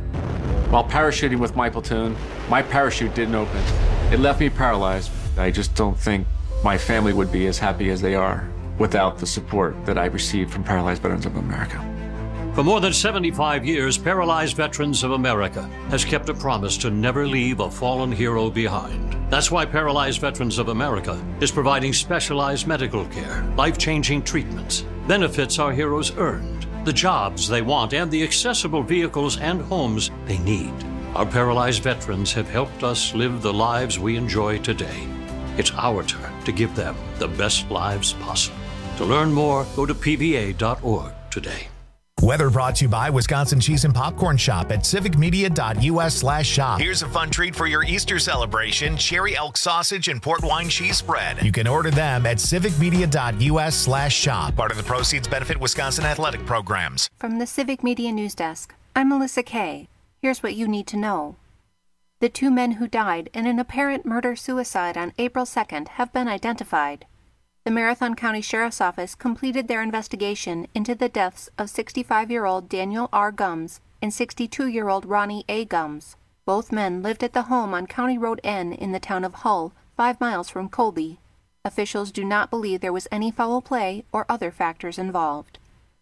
While parachuting with my platoon, my parachute didn't open. It left me paralyzed. I just don't think my family would be as happy as they are without the support that I received from Paralyzed Veterans of America. For more than seventy-five years, Paralyzed Veterans of America has kept a promise to never leave a fallen hero behind. That's why Paralyzed Veterans of America is providing specialized medical care, life-changing treatments, benefits our heroes earned, the jobs they want, and the accessible vehicles and homes they need. Our paralyzed veterans have helped us live the lives we enjoy today. It's our turn to give them the best lives possible. To learn more, go to P V A dot org today. Weather brought to you by Wisconsin Cheese and Popcorn Shop at civicmedia.us slash shop. Here's a fun treat for your Easter celebration, cherry elk sausage and port wine cheese spread. You can order them at civicmedia.us slash shop. Part of the proceeds benefit Wisconsin athletic programs. From the Civic Media News Desk, I'm Melissa Kay. Here's what you need to know. The two men who died in an apparent murder-suicide on April second have been identified. The Marathon County Sheriff's Office completed their investigation into the deaths of sixty-five-year-old Daniel R. Gums and sixty-two-year-old Ronnie A. Gums. Both men lived at the home on County Road N in the town of Hull, five miles from Colby. Officials do not believe there was any foul play or other factors involved.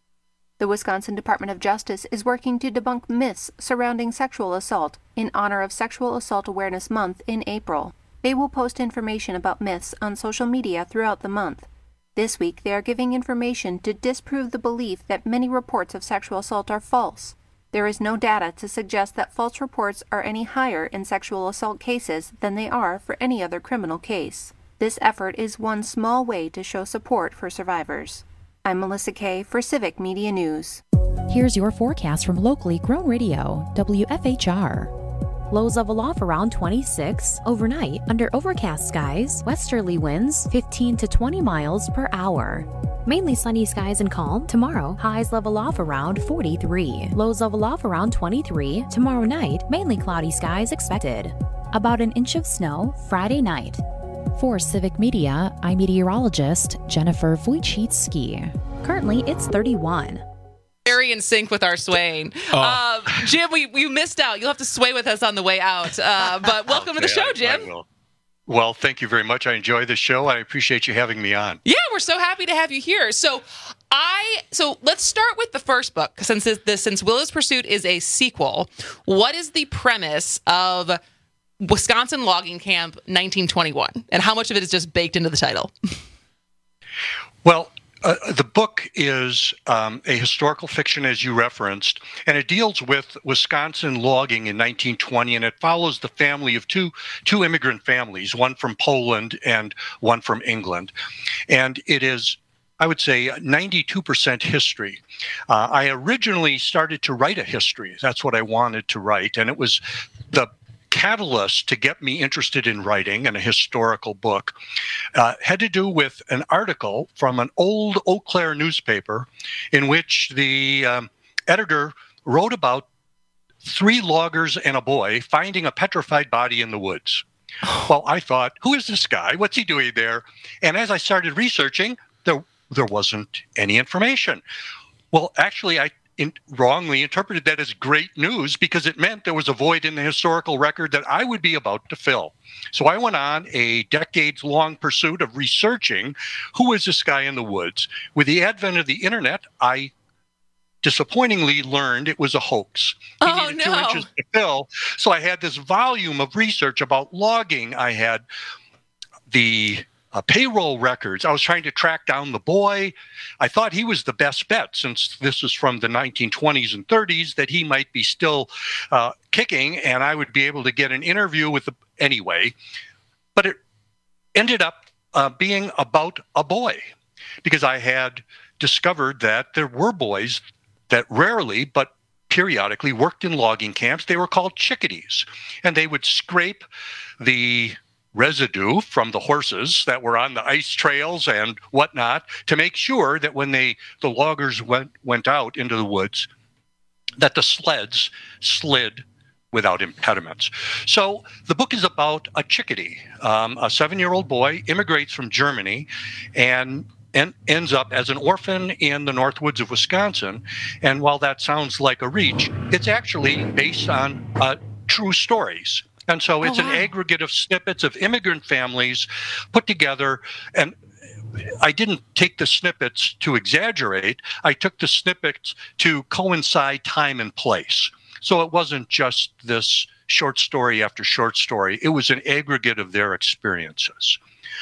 The Wisconsin Department of Justice is working to debunk myths surrounding sexual assault in honor of Sexual Assault Awareness Month in April. They will post information about myths on social media throughout the month. This week, they are giving information to disprove the belief that many reports of sexual assault are false. There is no data to suggest that false reports are any higher in sexual assault cases than they are for any other criminal case. This effort is one small way to show support for survivors. I'm Melissa Kay for Civic Media News. Here's your forecast from locally grown radio, W F H R. Lows level off around twenty-six. Overnight, under overcast skies, westerly winds fifteen to twenty miles per hour. Mainly sunny skies and calm. Tomorrow, highs level off around forty-three. Lows level off around twenty-three. Tomorrow night, mainly cloudy skies expected. About an inch of snow Friday night. For Civic Media, I'm meteorologist Jennifer Wojcicki. Currently, it's thirty-one. Very in sync with our swaying. Oh. Uh, Jim, we, we missed out. You'll have to sway with us on the way out. Uh, but welcome okay, to the show, I, Jim. I will. Well, thank you very much. I enjoy the show. I appreciate you having me on. Yeah, we're so happy to have you here. So I so let's start with the first book, since this since Willow's Pursuit is a sequel. What is the premise of Wisconsin Logging Camp nineteen twenty-one, and how much of it is just baked into the title? Well, uh, the book is um, a historical fiction, as you referenced, and it deals with Wisconsin logging in nineteen twenty, and it follows the family of two two immigrant families, one from Poland and one from England. And it is, I would say, ninety-two percent history. Uh, I originally started to write a history. That's what I wanted to write, and it was the catalyst to get me interested in writing and a historical book uh, had to do with an article from an old Eau Claire newspaper in which the um, editor wrote about three loggers and a boy finding a petrified body in the woods. Well, I thought, who is this guy? What's he doing there? And as I started researching, there there wasn't any information. Well, actually, I In, wrongly interpreted that as great news because it meant there was a void in the historical record that I would be about to fill. So I went on a decades-long pursuit of researching who is this guy in the woods. With the advent of the internet, I disappointingly learned it was a hoax. He oh, needed no. two inches to fill. So I had this volume of research about logging. I had the Uh, payroll records. I was trying to track down the boy. I thought he was the best bet, since this was from the nineteen twenties and thirties, that he might be still uh, kicking and I would be able to get an interview with the anyway. But it ended up uh, being about a boy, because I had discovered that there were boys that rarely, but periodically, worked in logging camps. They were called chickadees, and they would scrape the residue from the horses that were on the ice trails and whatnot to make sure that when they the loggers went went out into the woods, that the sleds slid without impediments. So the book is about a chickadee. Um, a seven-year-old boy immigrates from Germany and and ends up as an orphan in the North Woods of Wisconsin. And while that sounds like a reach, it's actually based on uh, true stories. And so it's oh, wow. an aggregate of snippets of immigrant families put together. And I didn't take the snippets to exaggerate. I took the snippets to coincide time and place. So it wasn't just this short story after short story. It was an aggregate of their experiences.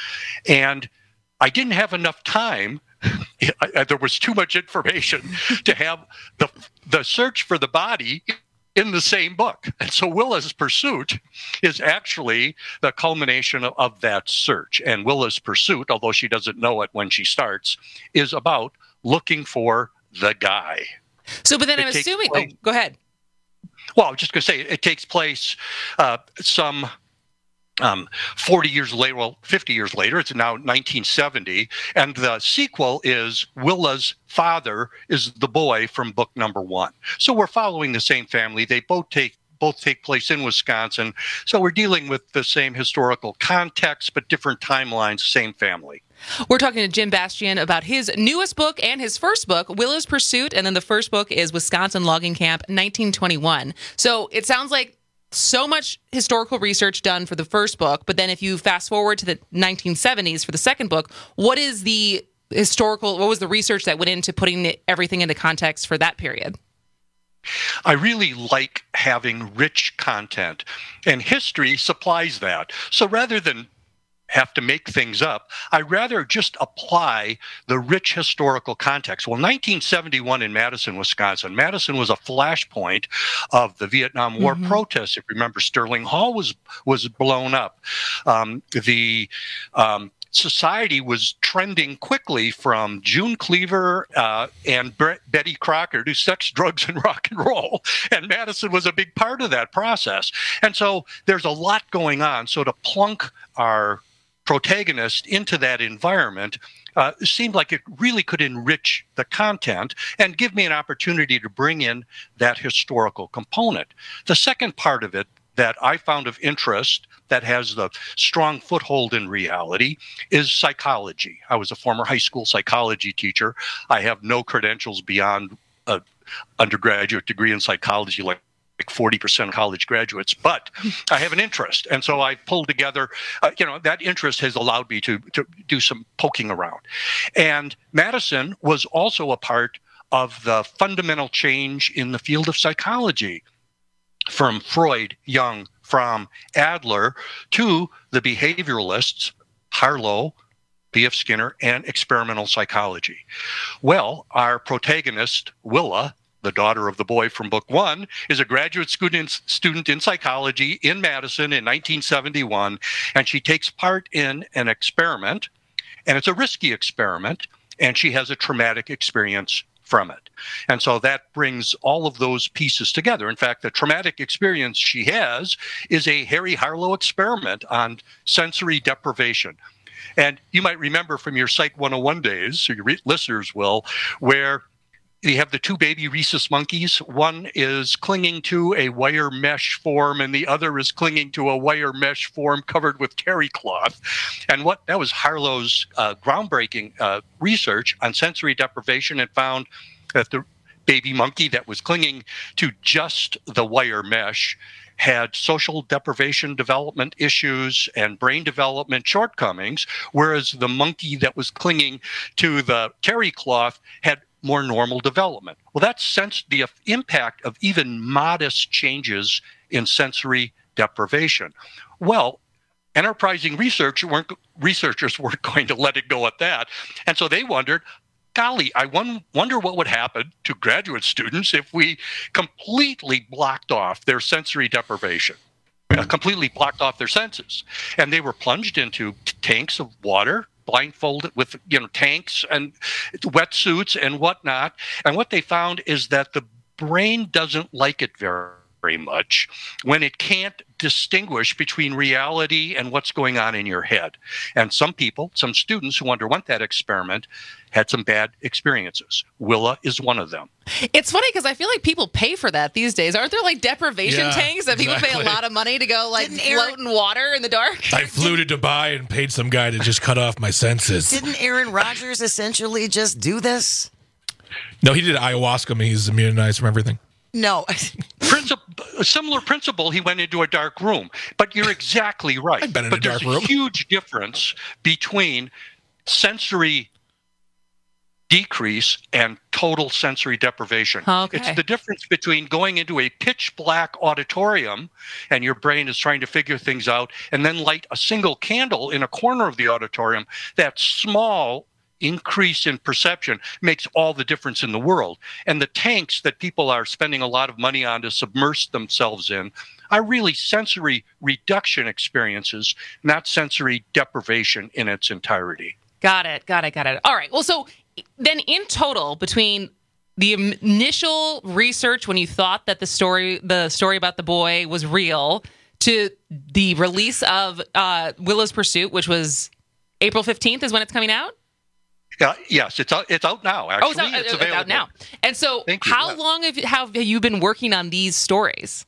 And I didn't have enough time. There was too much information to have the the search for the body in the same book. And so Willa's Pursuit is actually the culmination of, of that search. And Willa's Pursuit, although she doesn't know it when she starts, is about looking for the guy. So, but then it I'm assuming, place, oh, go ahead. Well, I was just going to say, it takes place uh, some um, forty years later, well, fifty years later. It's now nineteen seventy. And the sequel is Willa's father is the boy from book number one. So we're following the same family. They both take both take place in Wisconsin. So we're dealing with the same historical context, but different timelines, same family. We're talking to Jim Bastian about his newest book and his first book, Willa's Pursuit, and then the first book is Wisconsin Logging Camp, nineteen twenty-one. So it sounds like so much historical research done for the first book, but then if you fast forward to the nineteen seventies for the second book, what is the historical, what was the research that went into putting everything into context for that period? I really like having rich content, and history supplies that. So rather than have to make things up, I'd rather just apply the rich historical context. Well, nineteen seventy-one in Madison, Wisconsin, Madison was a flashpoint of the Vietnam War mm-hmm. protests. If you remember, Sterling Hall was was blown up. Um, the um, society was trending quickly from June Cleaver uh, and Bre- Betty Crocker to sex, drugs, and rock and roll. And Madison was a big part of that process. And so there's a lot going on. So to plunk our protagonist into that environment uh, seemed like it really could enrich the content and give me an opportunity to bring in that historical component. The second part of it that I found of interest that has the strong foothold in reality is psychology. I was a former high school psychology teacher. I have no credentials beyond an undergraduate degree in psychology, like like forty percent of college graduates, but I have an interest. And so I pulled together, uh, you know, that interest has allowed me to, to do some poking around. And Madison was also a part of the fundamental change in the field of psychology, from Freud, Jung, Fromm, Adler, to the behavioralists, Harlow, P F Skinner, and experimental psychology. Well, our protagonist, Willa, the daughter of the boy from book one, is a graduate student, student in psychology in Madison in nineteen seventy-one, and she takes part in an experiment, and it's a risky experiment, and she has a traumatic experience from it. And so that brings all of those pieces together. In fact, the traumatic experience she has is a Harry Harlow experiment on sensory deprivation. And you might remember from your Psych one oh one days, or your re- listeners will, where you have the two baby rhesus monkeys. One is clinging to a wire mesh form, and the other is clinging to a wire mesh form covered with terry cloth. And what that was Harlow's uh, groundbreaking uh, research on sensory deprivation, and found that the baby monkey that was clinging to just the wire mesh had social deprivation development issues and brain development shortcomings, whereas the monkey that was clinging to the terry cloth had more normal development. Well, that's sense the impact of even modest changes in sensory deprivation. Well, enterprising research weren't, researchers weren't going to let it go at that. And so they wondered, golly, I won- wonder what would happen to graduate students if we completely blocked off their sensory deprivation, uh, completely blocked off their senses. And they were plunged into t- tanks of water, blindfolded with, you know, tanks and wetsuits and whatnot. And what they found is that the brain doesn't like it very, very much when it can't distinguish between reality and what's going on in your head. And some people, some students who underwent that experiment had some bad experiences. Willa is one of them. It's funny because I feel like people pay for that these days. Aren't there like deprivation Yeah, tanks that people exactly. pay a lot of money to go like Didn't float Aaron- in water in the dark? I flew to Dubai and paid some guy to just cut off my senses. Didn't Aaron Rodgers essentially just do this? No, he did ayahuasca and he's immunized from everything. No. Princip- a similar principle, he went into a dark room. But you're exactly right. I've been in but a dark there's room. a huge difference between sensory decrease and total sensory deprivation. Okay. It's the difference between going into a pitch black auditorium and your brain is trying to figure things out, and then light a single candle in a corner of the auditorium. That small increase in perception makes all the difference in the world. And the tanks that people are spending a lot of money on to submerge themselves in are really sensory reduction experiences, not sensory deprivation in its entirety. Got it. Got it. Got it. All right. Well, so then in total, between the initial research when you thought that the story, the story about the boy was real, to the release of uh, Willa's Pursuit, which was April fifteenth is when it's coming out? Uh, yes, it's out, it's out now, actually. Oh, it's out, it's it's available. out now. And so Thank you, how yeah. long have, have you been working on these stories?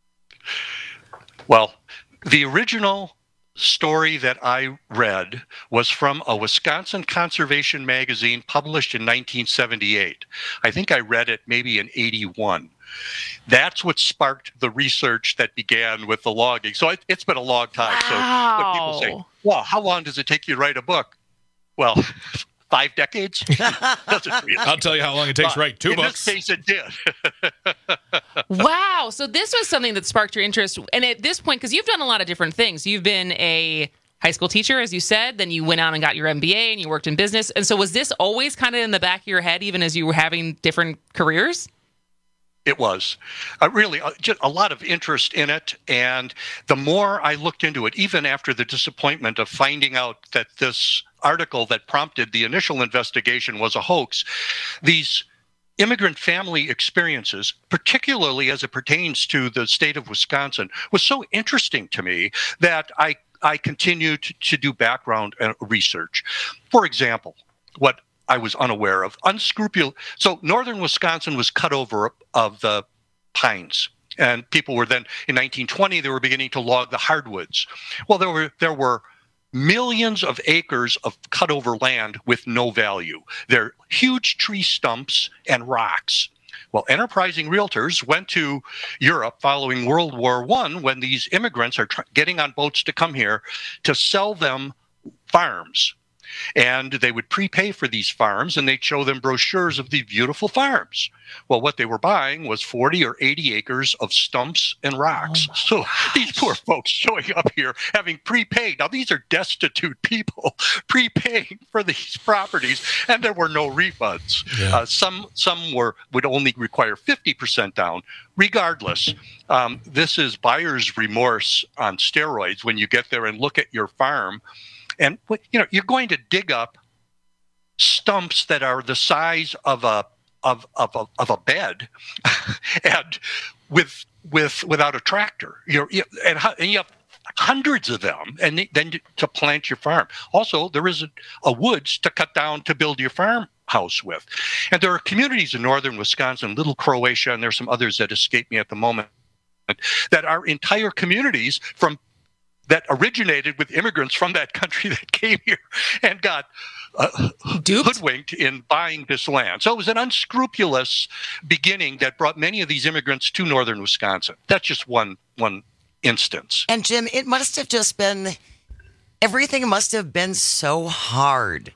Well, the original story that I read was from a Wisconsin conservation magazine published in nineteen seventy-eight. I think I read it maybe in eighty-one. That's what sparked the research that began with the logging. So it, it's been a long time. Wow. So when people say, well, how long does it take you to write a book? Well, five decades? Doesn't really. I'll tell you how long it takes to write two in books. In this case, it did. Wow. So this was something that sparked your interest. And at this point, because you've done a lot of different things, you've been a high school teacher, as you said, then you went out and got your M B A and you worked in business. And so was this always kind of in the back of your head, even as you were having different careers? It was uh, really uh, just a lot of interest in it. And the more I looked into it, even after the disappointment of finding out that this article that prompted the initial investigation was a hoax, these immigrant family experiences, particularly as it pertains to the state of Wisconsin, was so interesting to me that I, I continued to do background uh, research. For example, what I was unaware of. Unscrupulous. So northern Wisconsin was cut over of the pines. And people were then, in nineteen twenty, they were beginning to log the hardwoods. Well, there were there were millions of acres of cut over land with no value. They're huge tree stumps and rocks. Well, enterprising realtors went to Europe following World War One when these immigrants are tr- getting on boats to come here to sell them farms. And they would prepay for these farms, and they'd show them brochures of these beautiful farms. Well, what they were buying was forty or eighty acres of stumps and rocks. Oh so these poor folks showing up here having prepaid. Now, these are destitute people prepaying for these properties, and there were no refunds. Yeah. Uh, some some were would only require fifty percent down. Regardless, um, this is buyer's remorse on steroids when you get there and look at your farm. And, you know, you're going to dig up stumps that are the size of a of of a, of a bed, and with with without a tractor. You're, you and, and you have hundreds of them, and then to plant your farm. Also, there isn't a woods to cut down to build your farmhouse with. And there are communities in northern Wisconsin, Little Croatia, and there's some others that escape me at the moment, that are entire communities from that originated with immigrants from that country that came here and got uh, hoodwinked in buying this land. So it was an unscrupulous beginning that brought many of these immigrants to northern Wisconsin. That's just one one instance. And Jim, it must have just been, everything must have been so hard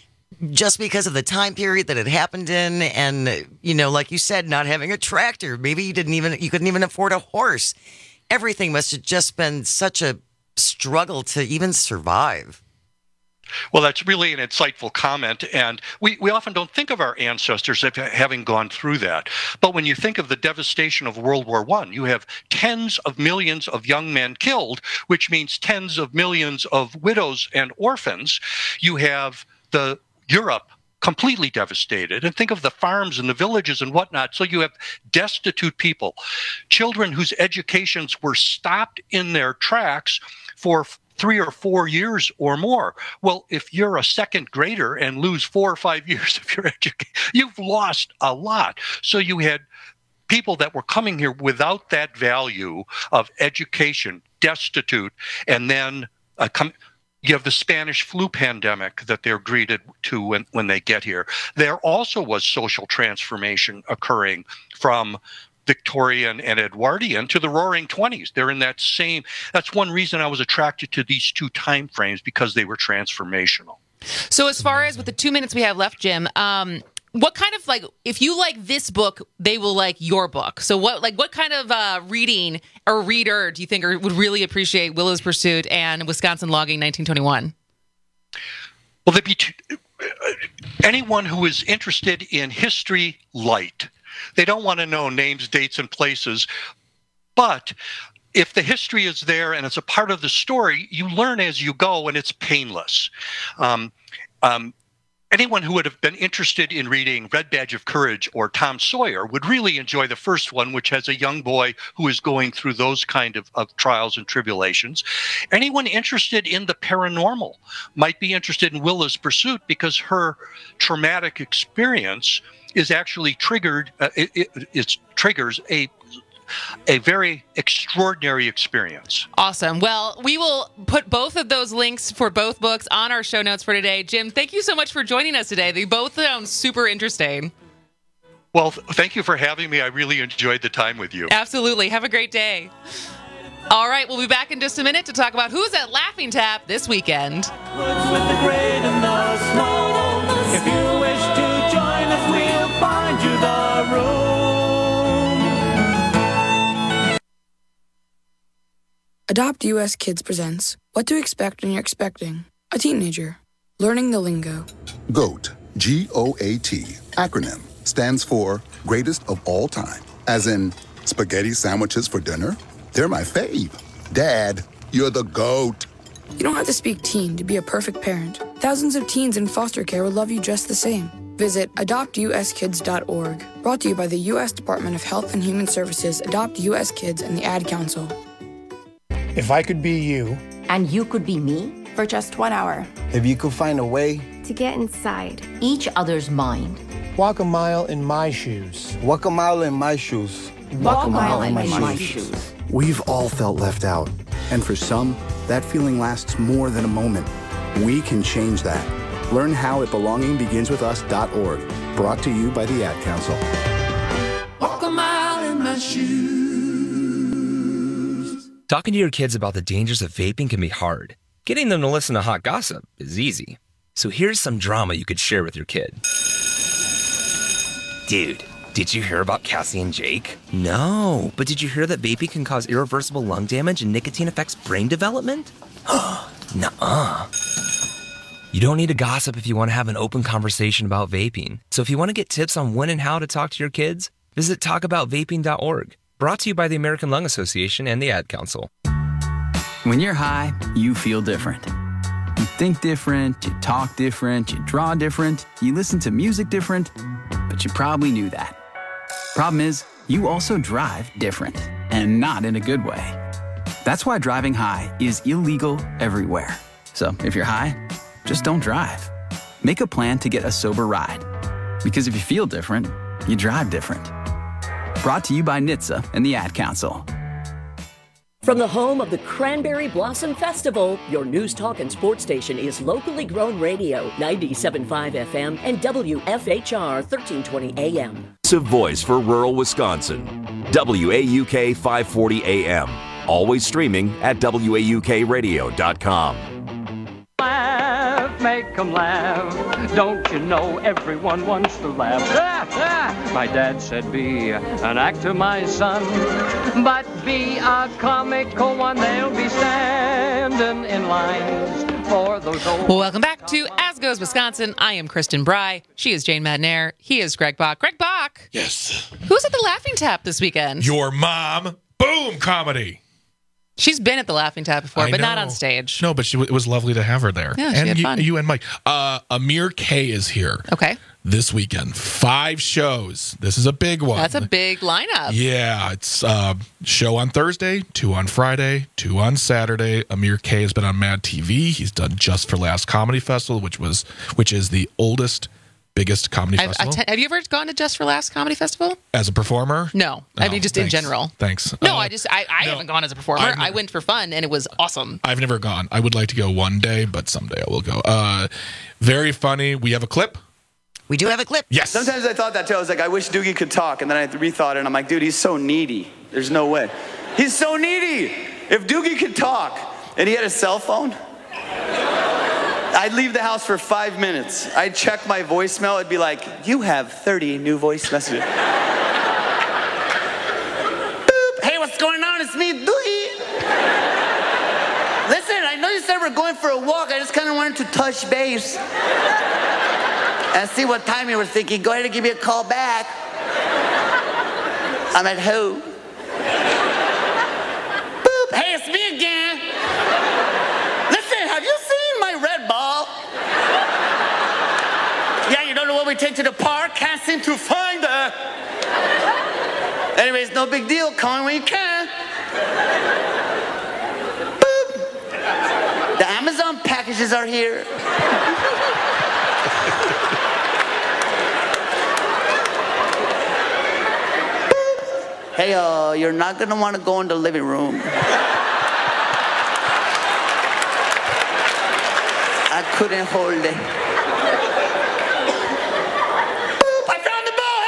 just because of the time period that it happened in. And, you know, like you said, not having a tractor, maybe you didn't even, you couldn't even afford a horse. Everything must have just been such a struggle to even survive. Well, that's really an insightful comment, and we, we often don't think of our ancestors as having gone through that. But when you think of the devastation of World War One, you have tens of millions of young men killed, which means tens of millions of widows and orphans. You have the Europe completely devastated. And think of the farms and the villages and whatnot. So you have destitute people, children whose educations were stopped in their tracks for three or four years or more. Well, if you're a second grader and lose four or five years of your education, you've lost a lot. So you had people that were coming here without that value of education, destitute, and then uh, come. You have the Spanish flu pandemic that they're greeted to when, when they get here. There also was social transformation occurring from Victorian and Edwardian to the Roaring Twenties. They're in that same, that's one reason I was attracted to these two time frames, because they were transformational. So as far as with the two minutes we have left, Jim, um, what kind of, like, if you like this book, they will like your book. So what, like, what kind of uh, reading or reader do you think or would really appreciate Willow's Pursuit and Wisconsin Logging nineteen twenty-one? Well, there'd be two, anyone who is interested in history light. They don't want to know names, dates, and places, but if the history is there and it's a part of the story, you learn as you go, and it's painless. Um, um, Anyone who would have been interested in reading Red Badge of Courage or Tom Sawyer would really enjoy the first one, which has a young boy who is going through those kind of, of trials and tribulations. Anyone interested in the paranormal might be interested in Willow's Pursuit, because her traumatic experience is actually triggered, uh, it, it, it triggers a a very extraordinary experience. Awesome. Well, we will put both of those links for both books on our show notes for today. Jim, thank you so much for joining us today. They both sound super interesting. Well, thank you for having me. I really enjoyed the time with you. Absolutely. Have a great day. All right, we'll be back in just a minute to talk about who's at Laughing Tap this weekend. With the great and the small. If you wish to join us, we'll find you the room. Adopt U S Kids presents What to Expect When You're Expecting a Teenager. Learning the Lingo. GOAT, G O A T, acronym, stands for Greatest of All Time. As in, spaghetti sandwiches for dinner? They're my fave. Dad, you're the GOAT. You don't have to speak teen to be a perfect parent. Thousands of teens in foster care will love you just the same. Visit adopt u s kids dot org. Brought to you by the U S Department of Health and Human Services, Adopt U S Kids, and the Ad Council. If I could be you. And you could be me. For just one hour. If you could find a way. To get inside each other's mind. Walk a mile in my shoes. Walk a mile in my shoes. Walk, Walk a mile, mile in, in my, my shoes. shoes. We've all felt left out. And for some, that feeling lasts more than a moment. We can change that. Learn how at belonging begins with us dot org. Brought to you by the Ad Council. Walk a mile in my shoes. Talking to your kids about the dangers of vaping can be hard. Getting them to listen to hot gossip is easy. So here's some drama you could share with your kid. Dude, did you hear about Cassie and Jake? No, but did you hear that vaping can cause irreversible lung damage and nicotine affects brain development? Nuh-uh. You don't need to gossip if you want to have an open conversation about vaping. So if you want to get tips on when and how to talk to your kids, visit talk about vaping dot org. Brought to you by the American Lung Association and the Ad Council. When you're high, you feel different. You think different, you talk different, you draw different, you listen to music different, but you probably knew that. Problem is, you also drive different, and not in a good way. That's why driving high is illegal everywhere. So if you're high, just don't drive. Make a plan to get a sober ride. Because if you feel different, you drive different. Brought to you by N H T S A and the Ad Council. From the home of the Cranberry Blossom Festival, your news, talk, and sports station is Locally Grown Radio, ninety-seven point five F M and W F H R thirteen twenty A M. A voice for rural Wisconsin. W A U K five forty A M. Always streaming at W A U K radio dot com. Laugh, make 'em laugh. Don't you know everyone wants to laugh? Ah, ah. My dad said, be an actor, my son, but be a comical one. They'll be standing in lines for those old... Welcome back to As Goes Wisconsin. I am Kristen Bry. She is Jane Madnair. He is Greg Bach. Greg Bach. Yes. Who's at the Laughing Tap this weekend? Your mom. Boom comedy. She's been at the Laughing Tap before, I but know. not on stage. No, but she, it was lovely to have her there. Yeah, she and had you, fun. you and Mike. Uh, Amir K is here. Okay. This weekend. Five shows. This is a big one. That's a big lineup. Yeah, it's uh, show on Thursday, two on Friday, two on Saturday. Amir K has been on Mad T V. He's done Just for Laughs Comedy Festival, which was which is the oldest, biggest comedy I've festival. atten- have you ever gone to Just for Laughs Comedy Festival? As a performer? No. I Oh, mean, just thanks. in general. Thanks. No, Uh, I just, I, I no, haven't gone as a performer. I've I never- went for fun, and it was awesome. I've never gone. I would like to go one day, but someday I will go. Uh, very funny. We have a clip. We do have a clip. Yes. Sometimes I thought that too. I was like, I wish Doogie could talk. And then I rethought it, and I'm like, dude, he's so needy. There's no way. He's so needy. If Doogie could talk and he had a cell phone, I'd leave the house for five minutes. I'd check my voicemail. It'd be like, you have thirty new voice messages. Boop. Hey, what's going on? It's me, Doogie. Listen, I know you said we're going for a walk. I just kind of wanted to touch base and see what time you were thinking. Go ahead and give me a call back. I'm at home. Boop. Hey, it's me again. Listen, have you seen my red ball? Yeah, you don't know what we take to the park? Can't seem to find her. Anyways, no big deal. Call me when you can. Boop. The Amazon packages are here. Hey, uh, you're not gonna want to go in the living room. I couldn't hold it. Boop, I found the ball,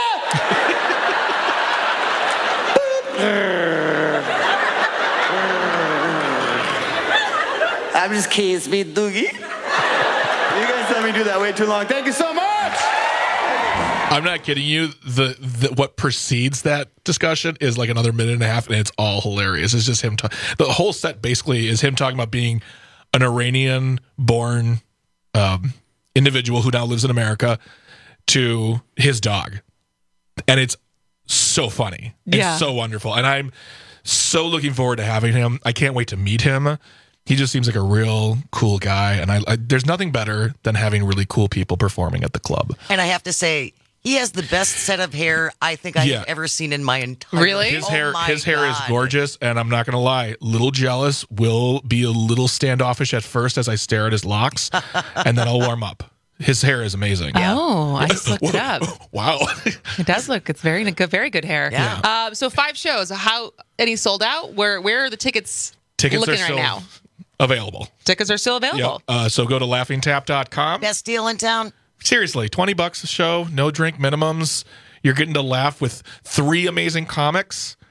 hell yeah! I'm just kidding, it's me, Doogie. You guys let me do that way too long. Thank you so much! I'm not kidding you. The, the what precedes that discussion is like another minute and a half, and it's all hilarious. It's just him. Ta- the whole set basically is him talking about being an Iranian-born um, individual who now lives in America to his dog, and it's so funny and Yeah. so wonderful. And I'm so looking forward to having him. I can't wait to meet him. He just seems like a real cool guy, and I, I there's nothing better than having really cool people performing at the club. And I have to say, he has the best set of hair I think I've Yeah. ever seen in my entire Really? His Oh hair, my his hair is God. gorgeous, and I'm not gonna lie, little jealous. Will be a little standoffish at first as I stare at his locks, and then I'll warm up. His hair is amazing. Oh, I just looked it up. Wow, It does look. It's very good. Very good hair. Yeah. Uh, so five shows. How any sold out? Where where are the tickets? tickets looking are right still now. available. Tickets are still available. Yep. Uh, so go to laughing tap dot com. Best deal in town. Seriously, twenty bucks a show, no drink minimums. You're getting to laugh with three amazing comics.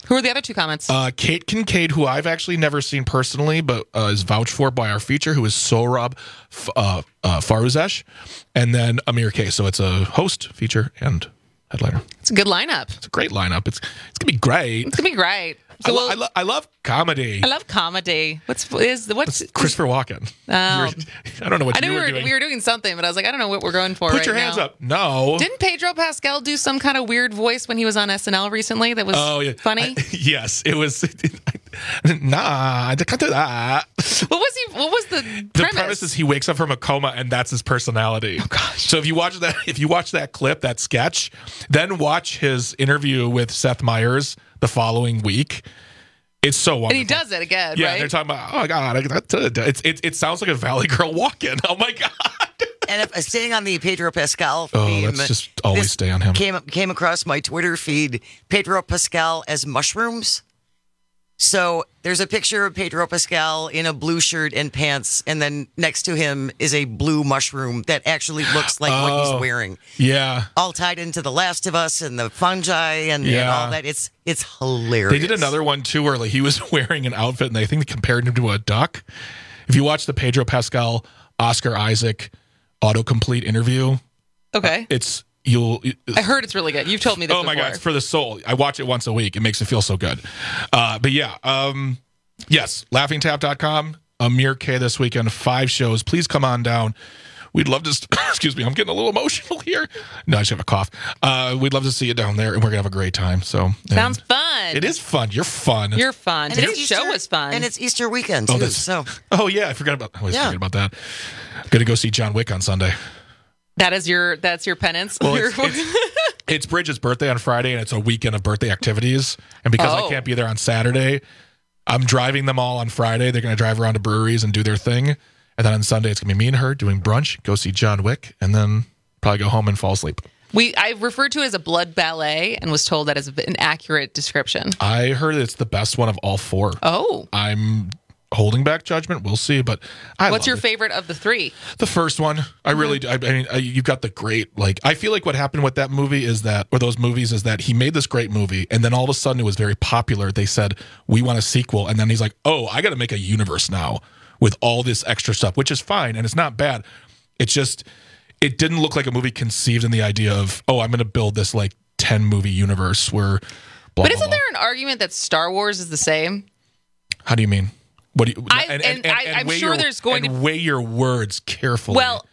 Who are the other two comments? Uh, Kate Kincaid, who I've actually never seen personally, but uh, is vouched for by our feature, who is Sohrab F- uh, uh, Faruzesh, and then Amir K. So it's a host, feature, and headliner. It's a good lineup. It's a great lineup. It's it's gonna be great. It's gonna be great. I, So lo- we'll- I, lo- I love comedy. I love comedy. What's is what's Christopher Walken. Oh. You're- I don't know what I knew you we were were doing. we were doing something, but I was like, I don't know what we're going for. Put right your hands now. up. No. Didn't Pedro Pascal do some kind of weird voice when he was on S N L recently? That was Oh yeah, funny. I- yes, it was. Nah, I can't do that. What was he? What was the The premise? premise is he wakes up from a coma and that's his personality. Oh gosh. So if you watch that if you watch that clip, that sketch, then watch his interview with Seth Meyers the following week. It's so wonderful. And he does it again, Yeah, right? they're talking about, oh my God, it's, it, it sounds like a Valley Girl walk-in. Oh my God. And if, uh, staying on the Pedro Pascal Oh, theme, let's just always this stay on him. Came came across my Twitter feed, Pedro Pascal as mushrooms. So there's a picture of Pedro Pascal in a blue shirt and pants, and then next to him is a blue mushroom that actually looks like what Oh, he's wearing. Yeah. All tied into The Last of Us and the fungi and, and Yeah. all that. It's it's hilarious. They did another one too where like, he was wearing an outfit and they think they compared him to a duck. If you watch the Pedro Pascal, Oscar Isaac autocomplete interview, Okay. it's you'll I heard it's really good. You've told me this oh my before. God, it's for the soul. I watch it once a week. It makes it feel so good. Uh, but yeah, um, yes, laughing tap dot com, Amir K this weekend, five shows. Please come on down. We'd love to, st- excuse me, I'm getting a little emotional here. No, I just have a cough. Uh, we'd love to see you down there, and we're going to have a great time. So and Sounds fun. It is fun. You're fun. You're fun. And Today's it's show Easter- was fun. And it's Easter weekend, Oh, too. that's- So Oh, yeah, I forgot about, I always Yeah. forget about that. Going to go see John Wick on Sunday. that is your that's your penance. Well, Your- it's, it's, it's Bridget's birthday on Friday, and it's a weekend of birthday activities. And because Oh. I can't be there on Saturday, I'm driving them all on Friday. They're going to drive around to breweries and do their thing. And then on Sunday, it's going to be me and her doing brunch, go see John Wick, and then probably go home and fall asleep. we I referred to it as a blood ballet and was told that is an accurate description. I heard it's the best one of all four. Oh. I'm holding back judgment. We'll see. But I What's love your it. favorite of the three? The first one, I really do. I, I mean, I, you've got the great, like, I feel like what happened with that movie is that, or those movies, is that he made this great movie, and then all of a sudden it was very popular. They said, we want a sequel. And then he's like, oh, I got to make a universe now with all this extra stuff, which is fine, and it's not bad. It's just, it didn't look like a movie conceived in the idea of, oh, I'm going to build this, like, ten movie universe where, blah, But blah, isn't blah. there an argument that Star Wars is the same? How do you mean? What do you, I- and I- I'm weigh sure your- there's going and to- weigh your words carefully. Well,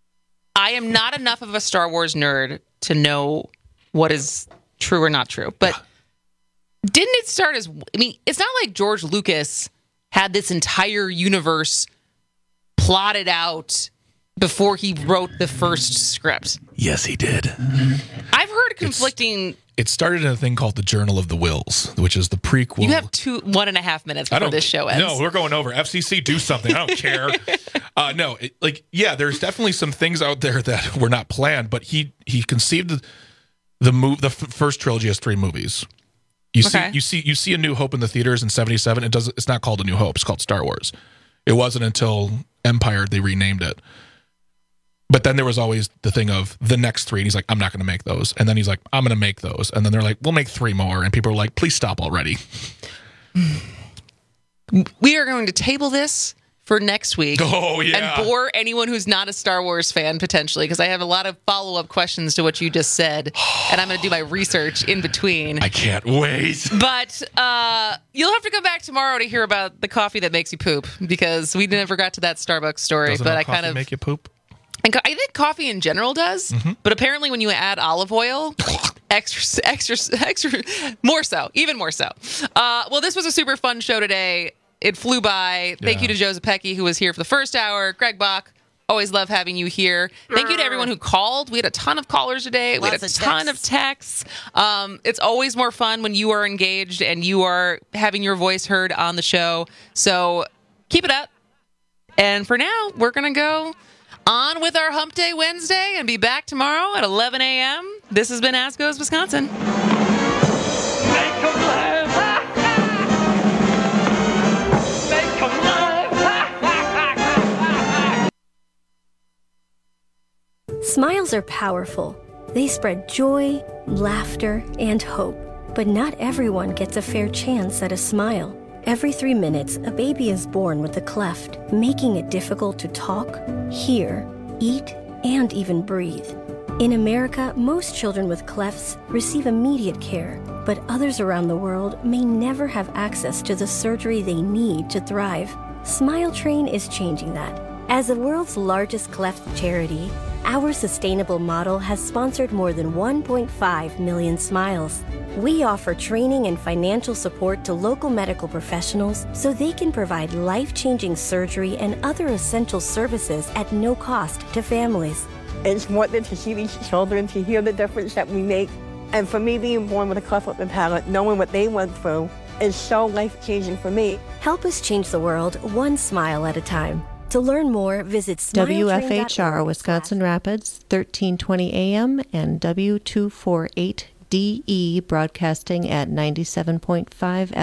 I am not enough of a Star Wars nerd to know what is true or not true. But didn't it start as, I mean, it's not like George Lucas had this entire universe plotted out before he wrote the first script. Yes, he did. I've heard conflicting. It started in a thing called the Journal of the Wills, which is the prequel. You have two, one and a half minutes I before don't. this show ends. No, we're going over. F C C, do something. I don't care. uh, no, it, like yeah, there's definitely some things out there that were not planned, but he he conceived the move. The f- first trilogy has three movies. You see, Okay. you see, you see a New Hope in the theaters in seventy-seven. It doesn't. It's not called a New Hope. It's called Star Wars. It wasn't until Empire they renamed it. But then there was always the thing of the next three. And he's like, I'm not going to make those. And then he's like, I'm going to make those. And then they're like, we'll make three more. And people are like, please stop already. We are going to table this for next week. Oh, yeah. And bore anyone who's not a Star Wars fan potentially, because I have a lot of follow-up questions to what you just said, and I'm going to do my research in between. I can't wait. But uh, you'll have to come back tomorrow to hear about the coffee that makes you poop, because we never got to that Starbucks story. Doesn't but all I kind coffee of make you poop? And co- I think coffee in general does, Mm-hmm. but apparently when you add olive oil, extra, extra, extra, more so, even more so. Uh, well, this was a super fun show today. It flew by. Thank Yeah. you to Joe Zepecki, who was here for the first hour. Greg Bach, always love having you here. Thank you to everyone who called. We had a ton of callers today. We had a Lots of ton of texts. Um, it's always more fun when you are engaged and you are having your voice heard on the show. So keep it up. And for now, we're going to go on with our Hump Day Wednesday and be back tomorrow at eleven a.m. This has been As Goes Wisconsin. Smiles are powerful. They spread joy, laughter, and hope. But not everyone gets a fair chance at a smile. Every three minutes, a baby is born with a cleft, making it difficult to talk, hear, eat, and even breathe. In America, most children with clefts receive immediate care, but others around the world may never have access to the surgery they need to thrive. Smile Train is changing that. As the world's largest cleft charity, our sustainable model has sponsored more than one point five million smiles. We offer training and financial support to local medical professionals so they can provide life-changing surgery and other essential services at no cost to families. It's wonderful to see these children, to hear the difference that we make. And for me, being born with a cleft lip and palate, knowing what they went through, is so life-changing for me. Help us change the world one smile at a time. To learn more, visit smile train dot org. W F H R Wisconsin Rapids, thirteen twenty A M and W two forty-eight D E broadcasting at ninety-seven point five